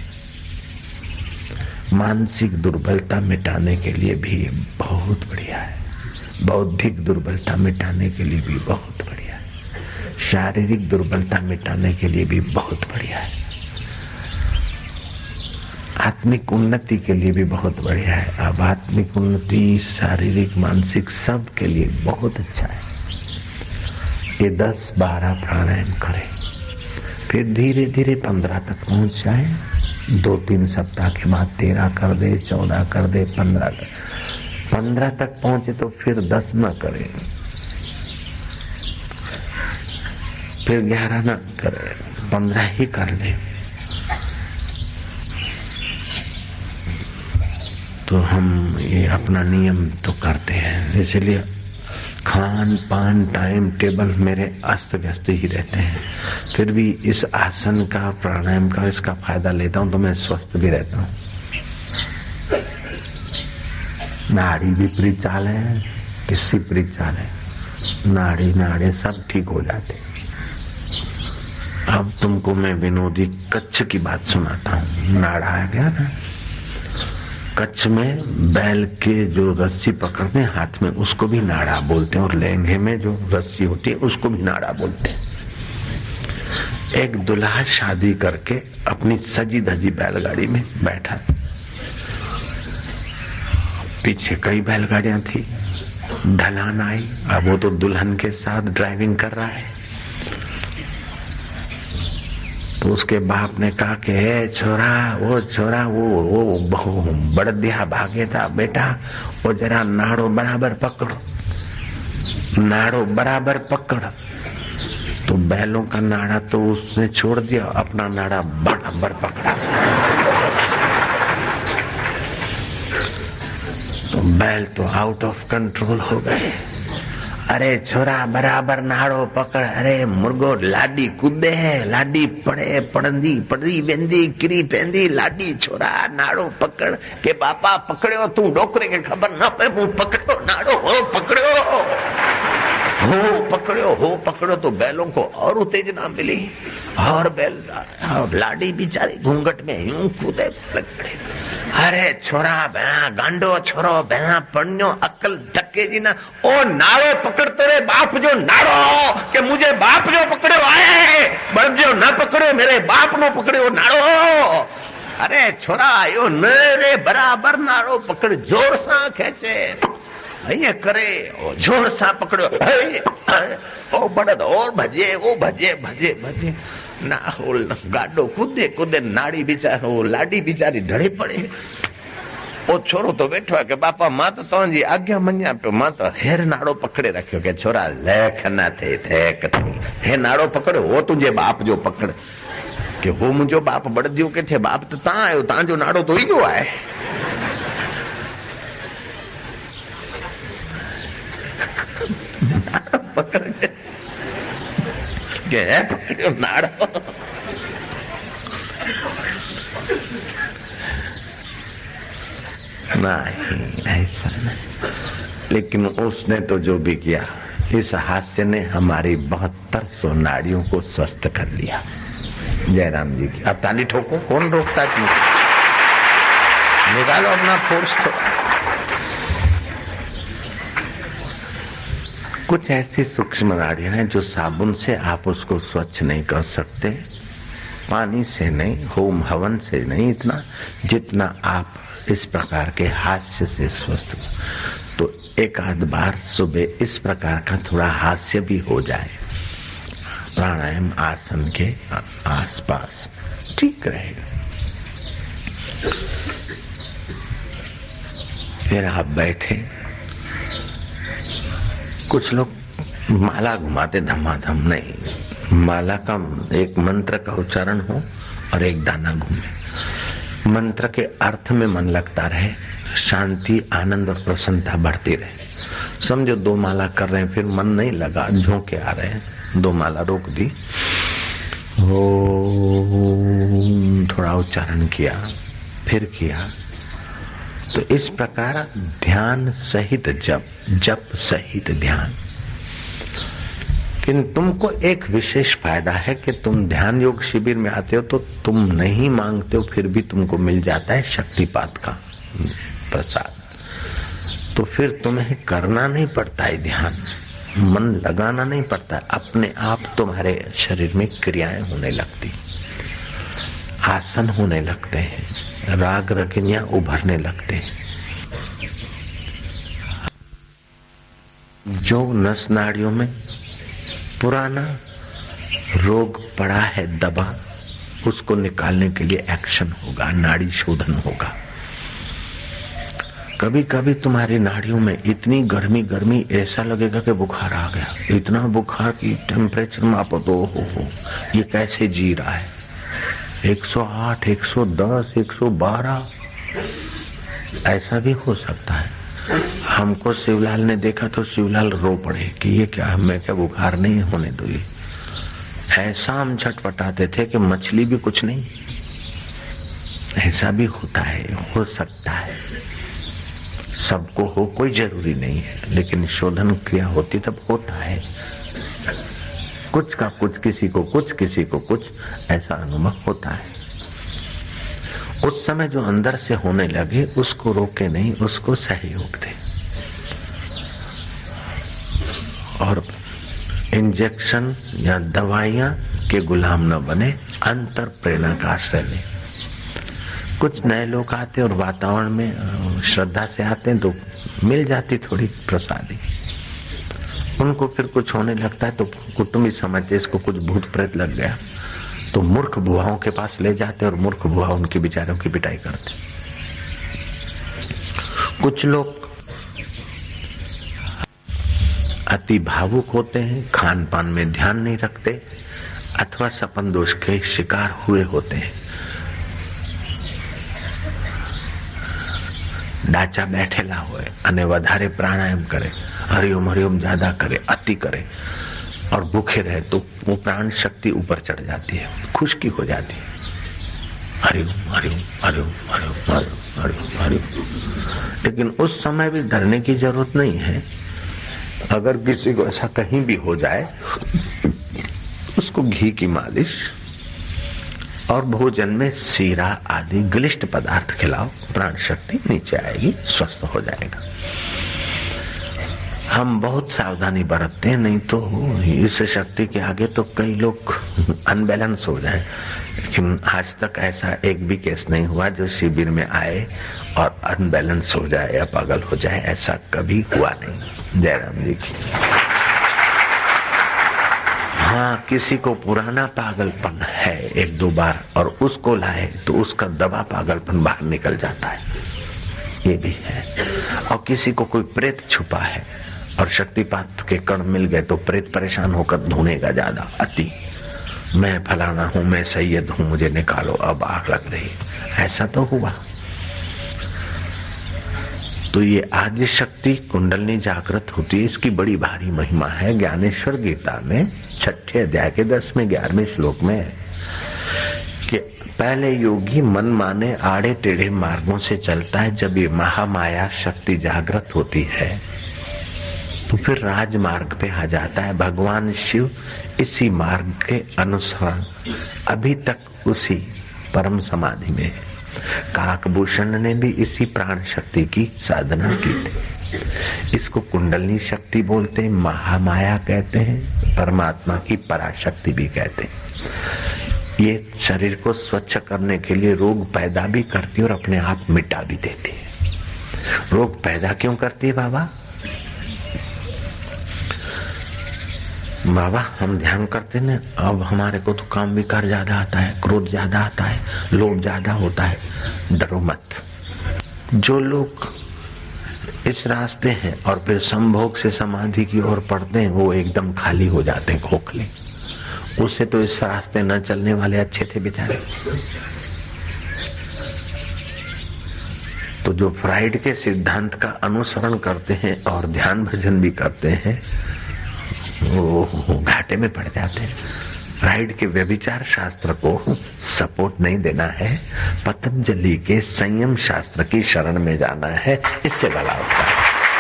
मानसिक दुर्बलता मिटाने के लिए भी बहुत बढ़िया है। बौद्धिक दुर्बलता मिटाने के लिए भी बहुत बढ़िया है। शारीरिक दुर्बलता मिटाने के लिए भी बहुत बढ़िया है। आत्मिक उन्नति के लिए भी बहुत बढ़िया है। अब आत्मिक उन्नति, शारीरिक, मानसिक, सब के लिए बहुत अच्छा है। ये 10-12 प्राणायाम करें, फिर धीरे धीरे 15 तक पहुंच जाए। 2-3 सप्ताह के बाद 13 कर दे, 14 कर दे, 15 कर। 15 तक पहुंचे तो फिर 10 न करे, फिर 11 न करे, 15 ही कर ले। तो हम ये अपना नियम तो करते हैं, इसलिए खान पान टाइम टेबल मेरे अस्त व्यस्त ही रहते हैं। फिर भी इस आसन का, प्राणायाम का, इसका फायदा लेता हूं तो मैं स्वस्थ भी रहता हूं। नाड़ी विपरीत चाल है, किसी विपरीत चाल है, नाड़ी सब ठीक हो जाते। अब तुमको मैं विनोदी कच्छ की बात सुनाता हूँ। नाड़ा आ गया ना, कच्छ में बैल के जो रस्सी पकड़ते हैं हाथ में, उसको भी नाड़ा बोलते हैं, और लहंगे में जो रस्सी होती है उसको भी नाड़ा बोलते हैं। एक दुल्हा शादी करके अपनी सजी धजी बैलगाड़ी में बैठा, पीछे कई बैलगाड़ियां थी, ढलान आई, अब वो तो दुल्हन के साथ ड्राइविंग कर रहा है। तो उसके बाप ने कहा कि हे छोरा, वो बड़दिया भागे था बेटा, वो जरा नाड़ो बराबर पकड़। तो बैलों का नाड़ा तो उसने छोड़ दिया, अपना नाड़ा बराबर पकड़ा। तो बैल तो आउट ऑफ कंट्रोल हो गए। अरे छोरा बराबर नाड़ो पकड़, अरे मुर्गो लाडी कूदे है, लाडी पड़े पड़ी वेंदी किरी पेंदी, लाडी छोरा नाड़ो पकड़ के बापा पकड़ो, तू डोकरे के खबर न पे, मुंह पकड़ो नाड़ो हो पकड़ो। तो बैलों को और उत्तेजना मिली, और बैल और लाडी बेचारी घूंघट में यूं कूदे पकड़े। अरे छोरा भैया गांडो छोरो भैया पढ़ो, अक्ल टके जी ना, ओ नाड़ो पकड़ते रे बाप जो नाड़ो, के मुझे बाप जो पकड़ो आए, बड़ जो न पकड़ो मेरे बाप नो पकड़ो नाड़ो। अरे छोरा यो न रे बराबर नाड़ो पकड़, जोर सा खेचे, अ करे जोर सा पकड़ो, ओ बड़द और भजे, वो भजे ना हो गाडो कूदे नाड़ी बिचारो लाडी बिचारी ढड़े पड़े। वो छोरो तो बैठो के बापा मां तो तव्हांजी आज्ञा मञा पियो, मां तो हेर नाड़ो पकड़े रखियो के छोरा लेख न थे हे नाड़ो पकड़ो वो तुंहिंजे बाप जो पकड़ के वो मुंहिंजो बाप बड़दियो के थे बाप तो तव्हां आहियो, तव्हांजो नाड़ो तो इहो आहे। पकड़ के पकड़ियो नाड़ो। नहीं ऐसा नहीं, लेकिन उसने तो जो भी किया, इस हास्य ने हमारी 7200 नाड़ियों को स्वस्थ कर लिया। जयराम जी की अब ताली ठोको, कौन रोकता है तुमको? निकालो अपना फोर्स। तो कुछ ऐसी सूक्ष्म नाड़ियां हैं जो साबुन से आप उसको स्वच्छ नहीं कर सकते, पानी से नहीं, होम हवन से नहीं, इतना जितना आप इस प्रकार के हास्य से स्वस्थ। तो एक आध बार सुबह इस प्रकार का थोड़ा हास्य भी हो जाए प्राणायाम आसन के आसपास, ठीक रहेगा। फिर आप बैठे, कुछ लोग माला घुमाते धमाधम, नहीं, माला का एक मंत्र का उच्चारण हो और एक दाना घूमे, मंत्र के अर्थ में मन लगता रहे, शांति आनंद और प्रसन्नता बढ़ती रहे। समझो 2 माला कर रहे हैं, फिर मन नहीं लगा, झोंके आ रहे हैं, 2 माला रोक दी, थोड़ा उच्चारण किया, फिर किया, तो इस प्रकार ध्यान सहित जप सहित ध्यान। लेकिन तुमको एक विशेष फायदा है कि तुम ध्यान योग शिविर में आते हो तो तुम नहीं मांगते हो, फिर भी तुमको मिल जाता है शक्तिपात का प्रसाद। तो फिर तुम्हें करना नहीं पड़ता है ध्यान, मन लगाना नहीं पड़ता, अपने आप तुम्हारे शरीर में क्रियाएं होने लगती, आसन होने लगते हैं, राग रगिनियां उभरने लगते हैं। जो नस नाड़ियों में पुराना रोग पड़ा है दबा, उसको निकालने के लिए एक्शन होगा, नाड़ी शोधन होगा। कभी कभी तुम्हारी नाड़ियों में इतनी गर्मी ऐसा लगेगा कि बुखार आ गया, इतना बुखार की टेम्परेचर मापो तो हो ये कैसे जी रहा है, 108, 110, 112 ऐसा भी हो सकता है। हमको शिवलाल ने देखा तो शिवलाल रो पड़े कि ये क्या है, मैं क्या बुखार नहीं होने दो, ये ऐसा हम झटपटाते थे कि मछली भी कुछ नहीं। ऐसा भी होता है, हो सकता है, सबको हो कोई जरूरी नहीं है, लेकिन शोधन क्रिया होती तब होता है। कुछ का कुछ, किसी को कुछ, किसी को कुछ, ऐसा अनुभव होता है। उस समय जो अंदर से होने लगे उसको रोके नहीं, उसको सहयोग दे और इंजेक्शन या दवाइयां के गुलाम न बने, अंतर प्रेरणा का आश्रय ले। कुछ नए लोग आते और वातावरण में श्रद्धा से आते हैं तो मिल जाती थोड़ी प्रसादी, उनको फिर कुछ होने लगता है तो कुटुंबी समझते इसको कुछ भूत प्रेत लग गया, तो मूर्ख बुआओं के पास ले जाते और मूर्ख बुआ उनके बेचारों की पिटाई करते। कुछ लोग अति भावुक होते हैं, खान पान में ध्यान नहीं रखते, अथवा सपन दोष के शिकार हुए होते हैं। डाचा बैठेला होए અને વધારે प्राणायाम करे, हरिओम हरिओम ज्यादा करे, अति करे और भूखे रहे तो वो प्राण शक्ति ऊपर चढ़ जाती है, खुशकी हो जाती है। हरिओम हरिओम हरिओम हरिओम हरिओम हरिओम हरिओम। लेकिन उस समय भी डरने की जरूरत नहीं है। अगर किसी को ऐसा कहीं भी हो जाए, उसको घी की मालिश और भोजन में सीरा आदि गलिष्ठ पदार्थ खिलाओ, प्राण शक्ति नीचे आएगी, स्वस्थ हो जाएगा। हम बहुत सावधानी बरतते हैं, नहीं तो इस शक्ति के आगे तो कई लोग अनबैलेंस हो जाए। लेकिन आज तक ऐसा एक भी केस नहीं हुआ जो शिविर में आए और अनबैलेंस हो जाए या पागल हो जाए, ऐसा कभी हुआ नहीं। जयराम जी की। हाँ, किसी को पुराना पागलपन है 1-2 बार और उसको लाए तो उसका दबा पागलपन बाहर निकल जाता है। ये भी है। और किसी को कोई प्रेत छुपा है और शक्तिपात के कण मिल गए तो प्रेत परेशान होकर ढूंढेगा ज्यादा अति, मैं फलाना हूं, मैं सैयद हूं, मुझे निकालो, अब आग लग रही। ऐसा तो हुआ। तो ये आद्य शक्ति कुंडलनी जागृत होती है, इसकी बड़ी भारी महिमा है। ज्ञानेश्वर गीता में 6 अध्याय के 10वें 11वें श्लोक में है कि पहले योगी मन माने आड़े टेढ़े मार्गों से चलता है, जब ये महामाया शक्ति जागृत होती है तो फिर राजमार्ग पे आ जाता है। भगवान शिव इसी मार्ग के अनुसार अभी तक उसी परम समाधि में है। काकभूषण ने भी इसी प्राण शक्ति की साधना की थी। इसको कुंडलनी शक्ति बोलते हैं, महामाया कहते हैं, परमात्मा की पराशक्ति भी कहते हैं। ये शरीर को स्वच्छ करने के लिए रोग पैदा भी करती है और अपने आप मिटा भी देती है। रोग पैदा क्यों करती है बाबा? बाबा हम ध्यान करते न, अब हमारे को तो काम विकार ज्यादा आता है, क्रोध ज्यादा आता है, लोभ ज्यादा होता है। डरो मत। जो लोग इस रास्ते हैं और फिर संभोग से समाधि की ओर पढ़ते हैं, वो एकदम खाली हो जाते हैं, खोखले। उससे तो इस रास्ते न चलने वाले अच्छे थे बेचारे। तो जो फ्राइड के सिद्धांत का अनुसरण करते हैं और ध्यान भजन भी करते हैं, वो घाटे में पड़ जाते हैं। फ्राइड के व्यभिचार शास्त्र को सपोर्ट नहीं देना है, पतंजलि के संयम शास्त्र की शरण में जाना है, इससे भला होता है।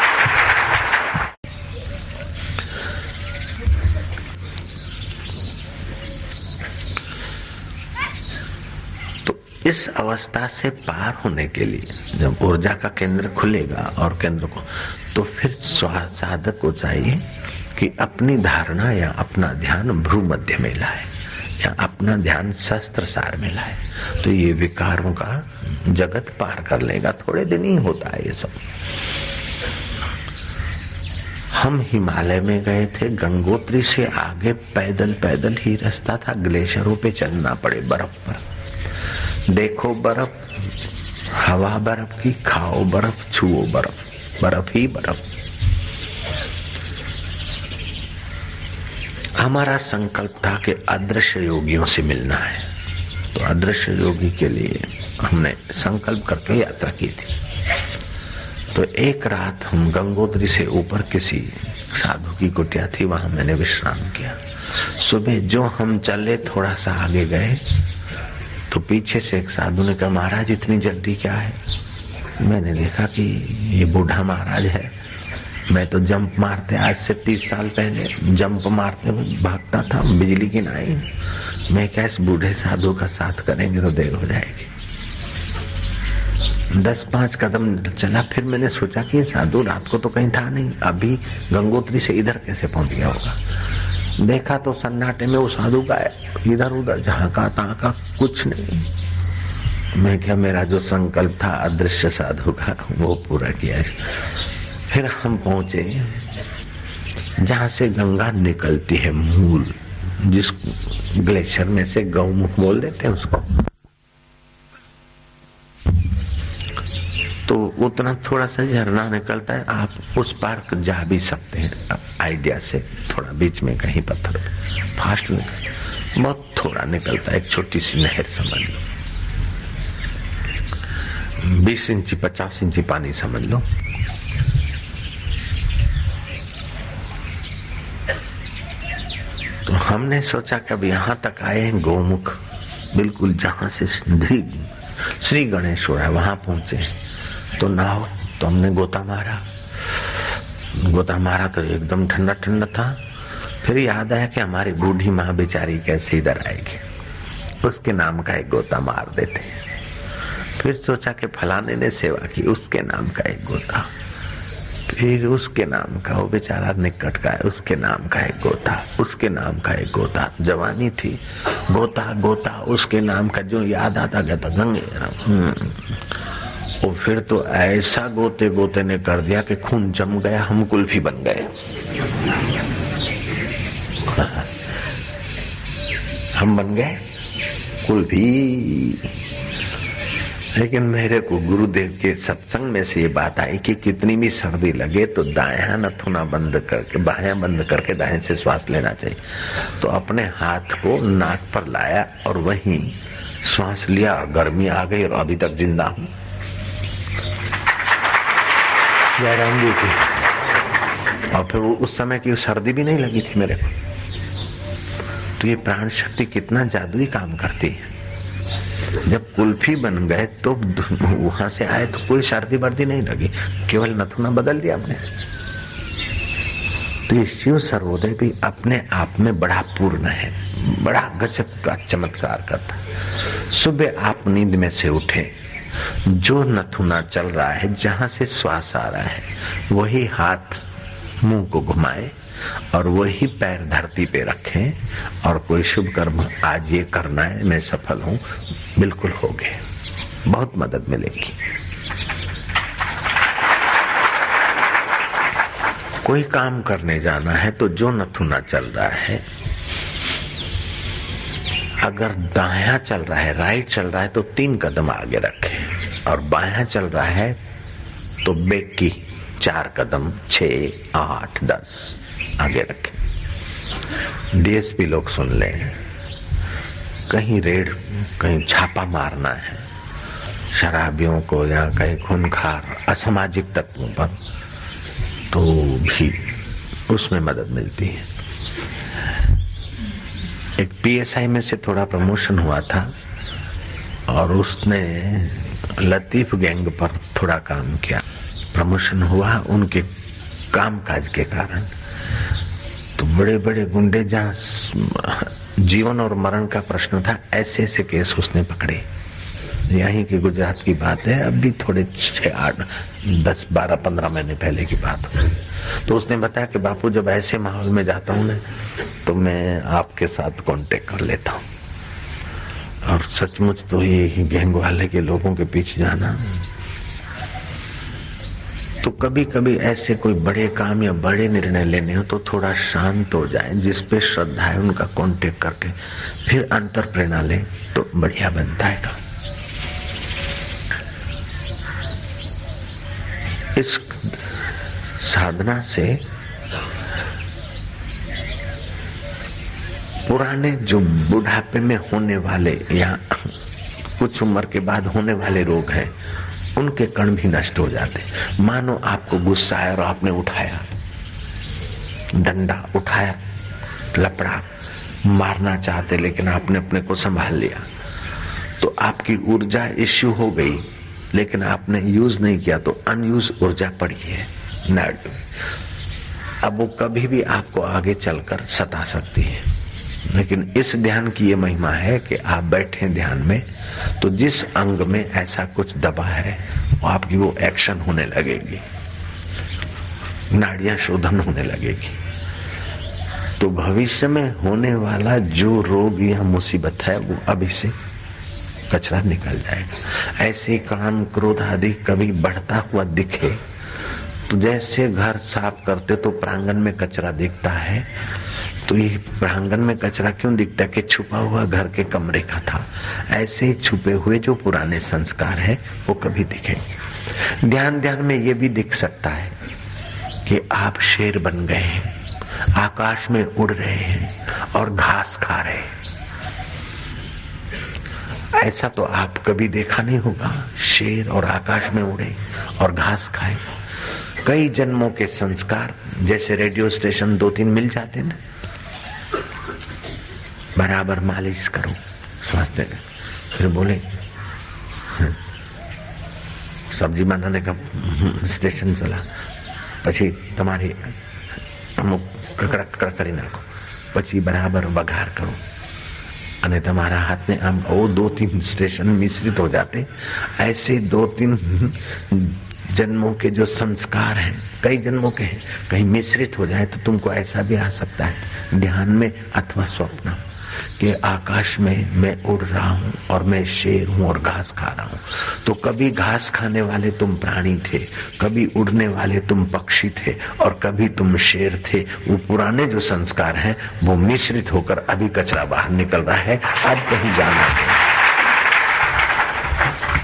तो इस अवस्था से पार होने के लिए जब ऊर्जा का केंद्र खुलेगा और केंद्र को, तो फिर साधक को चाहिए कि अपनी धारणा या अपना ध्यान भ्रू मध्य में लाए या अपना ध्यान सहस्त्रसार में लाए, तो ये विकारों का जगत पार कर लेगा। थोड़े दिन ही होता है ये सब। हम हिमालय में गए थे, गंगोत्री से आगे पैदल पैदल ही रास्ता था, ग्लेशियरों पे चलना पड़े बर्फ पर। देखो बर्फ, हवा बर्फ की, खाओ बर्फ, छुओ बर्फ, बर्फ ही बर्फ। हमारा संकल्प था कि अदृश्य योगियों से मिलना है, तो अदृश्य योगी के लिए हमने संकल्प करके यात्रा की थी। तो एक रात हम गंगोत्री से ऊपर किसी साधु की कुटिया थी, वहां मैंने विश्राम किया। सुबह जो हम चले, थोड़ा सा आगे गए तो पीछे से एक साधु ने कहा, महाराज इतनी जल्दी क्या है? मैंने देखा कि ये बूढ़ा महाराज है। मैं तो जंप मारते, आज से 30 साल पहले जंप मारते हुए भागता था, बिजली की नाई। मैं क्या इस बूढ़े साधु का साथ करेंगे तो देर हो जाएगी। 10-5 कदम चला, फिर मैंने सोचा कि ये साधु रात को तो कहीं था नहीं, अभी गंगोत्री से इधर कैसे पहुंच गया होगा। देखा तो सन्नाटे में वो साधु गायब, इधर उधर जहां का तहां का, कुछ नहीं। मैं क्या, मेरा जो संकल्प था अदृश्य साधु का, वो पूरा किया। फिर हम पहुंचे जहां से गंगा निकलती है, मूल, जिस ग्लेशियर में से गौमुख बोल देते हैं उसको। तो उतना थोड़ा सा झरना निकलता है, आप उस पार जा भी सकते हैं आइडिया से। थोड़ा बीच में कहीं पत्थर फास्ट निकल, बहुत थोड़ा निकलता है, एक छोटी सी नहर समझ लो, 20 इंची 50 इंची पानी समझ लो। तो हमने सोचा कि अब यहां तक आए हैं, गौमुख बिल्कुल जहां से श्री गणेश्वर है वहां पहुंचे। तो नाव, तो हमने गोता मारा तो एकदम ठंडा ठंडा था। फिर याद आया कि हमारी बूढ़ी माँ बेचारी कैसे इधर आएगी, उसके नाम का एक गोता मार देते हैं। फिर सोचा कि फलाने ने सेवा की, उसके नाम का एक गोता, फिर उसके नाम का, वो बेचारा निकट का है, उसके नाम का एक गोता, उसके नाम का एक गोता। जवानी थी, गोता गोता उसके नाम का जो याद आता गया था, गंगे। और फिर तो ऐसा गोते गोते ने कर दिया कि खून जम गया, हम कुल्फी बन गए। हम बन गए कुल्फी। लेकिन मेरे को गुरुदेव के सत्संग में से ये बात आई कि कितनी भी सर्दी लगे तो दायां नथुना बंद करके, बायां बंद करके दाएं से श्वास लेना चाहिए। तो अपने हाथ को नाक पर लाया और वहीं श्वास लिया और गर्मी आ गई और अभी तक जिंदा हूं। जयराम जी की। और फिर उस समय की सर्दी भी नहीं लगी थी मेरे को। तो ये प्राण शक्ति कितना जादुई काम करती है। जब कुल्फी बन गए तो वहां से आए तो कोई सर्दी वर्दी नहीं लगी, केवल नथुना बदल दिया हमने। तो ये शिव सर्वोदय भी अपने आप में बड़ा पूर्ण है, बड़ा गजब का चमत्कार करता। सुबह आप नींद में से उठे, जो नथुना चल रहा है, जहां से श्वास आ रहा है, वही हाथ मुंह को घुमाए और वही पैर धरती पे रखें और कोई शुभ कर्म आज ये करना है, मैं सफल हूं, बिल्कुल हो गए, बहुत मदद मिलेगी। कोई काम करने जाना है तो जो नथुना चल रहा है, अगर दायां चल रहा है, राइट चल रहा है तो 3 कदम आगे रखें और बायां चल रहा है तो बेकी 4 कदम, 6, 8, 10 आगे रखें। डीएसपी लोग सुन लें, कहीं रेड, कहीं छापा मारना है शराबियों को या कहीं खूनखार असामाजिक तत्वों पर, तो भी उसमें मदद मिलती है। एक पीएसआई में से थोड़ा प्रमोशन हुआ था और उसने लतीफ गैंग पर थोड़ा काम किया। प्रमोशन हुआ उनके कामकाज के कारण। तो बड़े बड़े गुंडे, जहां जीवन और मरण का प्रश्न था, ऐसे ऐसे केस उसने पकड़े। यहीं की गुजरात की बात है, अभी थोड़े 6, 8, 10, 12, 15 महीने पहले की बात हो। तो उसने बताया कि बापू, जब ऐसे माहौल में जाता हूं ना, तो मैं आपके साथ कांटेक्ट कर लेता हूं। और सचमुच तो ये गैंग वाले के लोगों के पीछे जाना, तो कभी कभी ऐसे कोई बड़े काम या बड़े निर्णय लेने हो तो थोड़ा शांत हो जाए, जिस पे श्रद्धा है उनका कांटेक्ट करके फिर अंतर प्रेरणा ले तो बढ़िया बनता है काम। इस साधना से पुराने जो बुढ़ापे में होने वाले या कुछ उम्र के बाद होने वाले रोग हैं, उनके कण भी नष्ट हो जाते। मानो आपको गुस्सा आया और आपने उठाया, डंडा उठाया, लपड़ा, मारना चाहते लेकिन आपने अपने को संभाल लिया, तो आपकी ऊर्जा इश्यू हो गई, लेकिन आपने यूज नहीं किया तो अनयूज ऊर्जा पड़ी है नाड़ी में। अब वो कभी भी आपको आगे चलकर सता सकती है। लेकिन इस ध्यान की ये महिमा है कि आप बैठे ध्यान में तो जिस अंग में ऐसा कुछ दबा है वो आपकी वो एक्शन होने लगेगी, नाड़ियां शोधन होने लगेगी। तो भविष्य में होने वाला जो रोग या मुसीबत है वो अभी से कचरा निकल जाएगा। ऐसे काम, क्रोध आदि कभी बढ़ता हुआ दिखे तो जैसे घर साफ करते तो प्रांगण में कचरा दिखता है, तो ये प्रांगण में कचरा क्यों दिखता है कि छुपा हुआ घर के कमरे का था। ऐसे छुपे हुए जो पुराने संस्कार है वो कभी दिखेंगे। ध्यान में ये भी दिख सकता है कि आप शेर बन गए हैं, आकाश में उड़ रहे हैं और घास खा रहे हैं। ऐसा तो आप कभी देखा नहीं होगा, शेर और आकाश में उड़े और घास खाए। कई जन्मों के संस्कार, जैसे रेडियो स्टेशन 2-3 मिल जाते ना, बराबर मालिश करो स्वास्थ्य। फिर बोले सब्जी बनाने का स्टेशन चला, પછી તમારી અમુક કકરા કરી નાખો, પછી બરાબર વઘાર કરો અને તમારા હાથને આમ 2-3 स्टेशन मिश्रित हो जाते। ऐसे 2-3 जन्मों के जो संस्कार हैं, कई जन्मों के हैं, कहीं मिश्रित हो जाए तो तुमको ऐसा भी आ सकता है ध्यान में अथवा स्वप्न कि आकाश में मैं उड़ रहा हूं और मैं शेर हूं और घास खा रहा हूं। तो कभी घास खाने वाले तुम प्राणी थे, कभी उड़ने वाले तुम पक्षी थे और कभी तुम शेर थे। वो पुराने जो संस्कार हैं वो मिश्रित होकर अभी कचरा बाहर निकल रहा है। अब कहीं जाना है,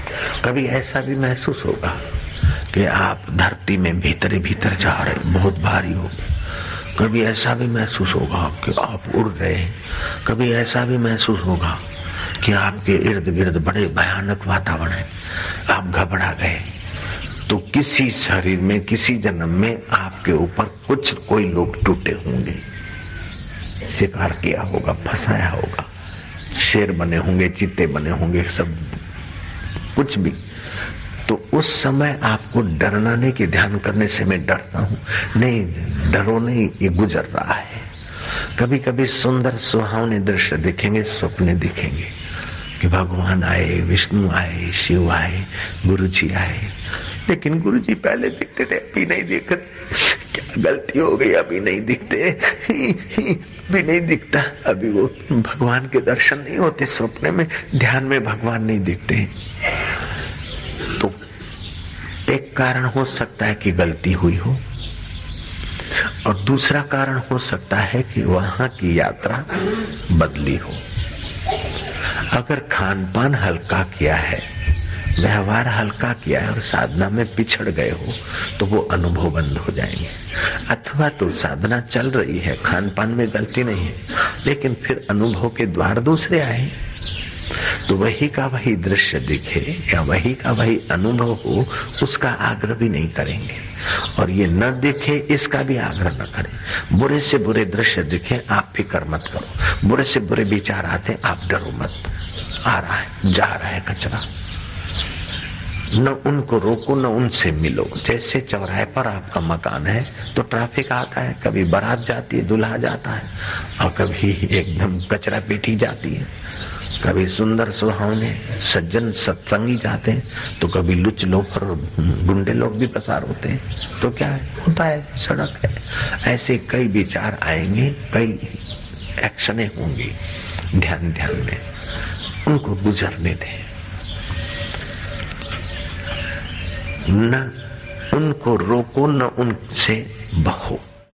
कभी ऐसा भी महसूस होगा कि आप धरती में भीतर ही भीतर जा रहे, बहुत भारी हो। कभी ऐसा भी महसूस होगा कि आप उड़ रहे हैं। कभी ऐसा भी महसूस होगा कि आपके इर्द गिर्द बड़े भयानक वातावरण है, आप घबरा गए। तो किसी शरीर में, किसी जन्म में आपके ऊपर कोई लोग टूटे होंगे, शिकार किया होगा, फंसाया होगा, शेर बने होंगे, चीते बने होंगे, सब कुछ भी। तो उस समय आपको डरना नहीं कि ध्यान करने से मैं डरता हूं, नहीं, डरो नहीं, ये गुजर रहा है। कभी कभी सुंदर सुहावने दृश्य दिखेंगे, सपने दिखेंगे कि भगवान आए, विष्णु आए, शिव आए, गुरु जी आए। लेकिन गुरु जी पहले दिखते थे, अभी नहीं दिख रहे। क्या गलती हो गई, अभी नहीं दिखते, अभी नहीं दिखता। अभी वो भगवान के दर्शन नहीं होते, सपने में, ध्यान में भगवान नहीं दिखते। तो एक कारण हो सकता है कि गलती हुई हो, और दूसरा कारण हो सकता है कि वहां की यात्रा बदली हो। अगर खान पान हल्का किया है, व्यवहार हल्का किया है और साधना में पिछड़ गए हो, तो वो अनुभव बंद हो जाएंगे। अथवा तो साधना चल रही है, खान पान में गलती नहीं है, लेकिन फिर अनुभव के द्वार दूसरे आए, तो वही का वही दृश्य दिखे या वही का वही अनुभव हो, उसका आग्रह भी नहीं करेंगे। और ये न दिखे, इसका भी आग्रह न करें। बुरे से बुरे दृश्य दिखे, आप फिक्र मत करो। बुरे से बुरे विचार आते, आप डरो मत। आ रहा है, जा रहा है कचरा, न उनको रोको, न उनसे मिलो। जैसे चौराहे पर आपका मकान है तो ट्रैफिक आता है, कभी बारात जाती है, दूल्हा जाता है, और कभी एकदम कचरा पीटी जाती है, कभी सुंदर सुहावने सज्जन सत्संगी जाते हैं, तो कभी लुच लोफर गुंडे लोग भी पसार होते हैं। तो क्या है, होता है, सड़क है। ऐसे कई विचार आएंगे, कई एक्शनें होंगी। ध्यान में उनको गुजरने दें, न उनको रोको, न उनसे बहो।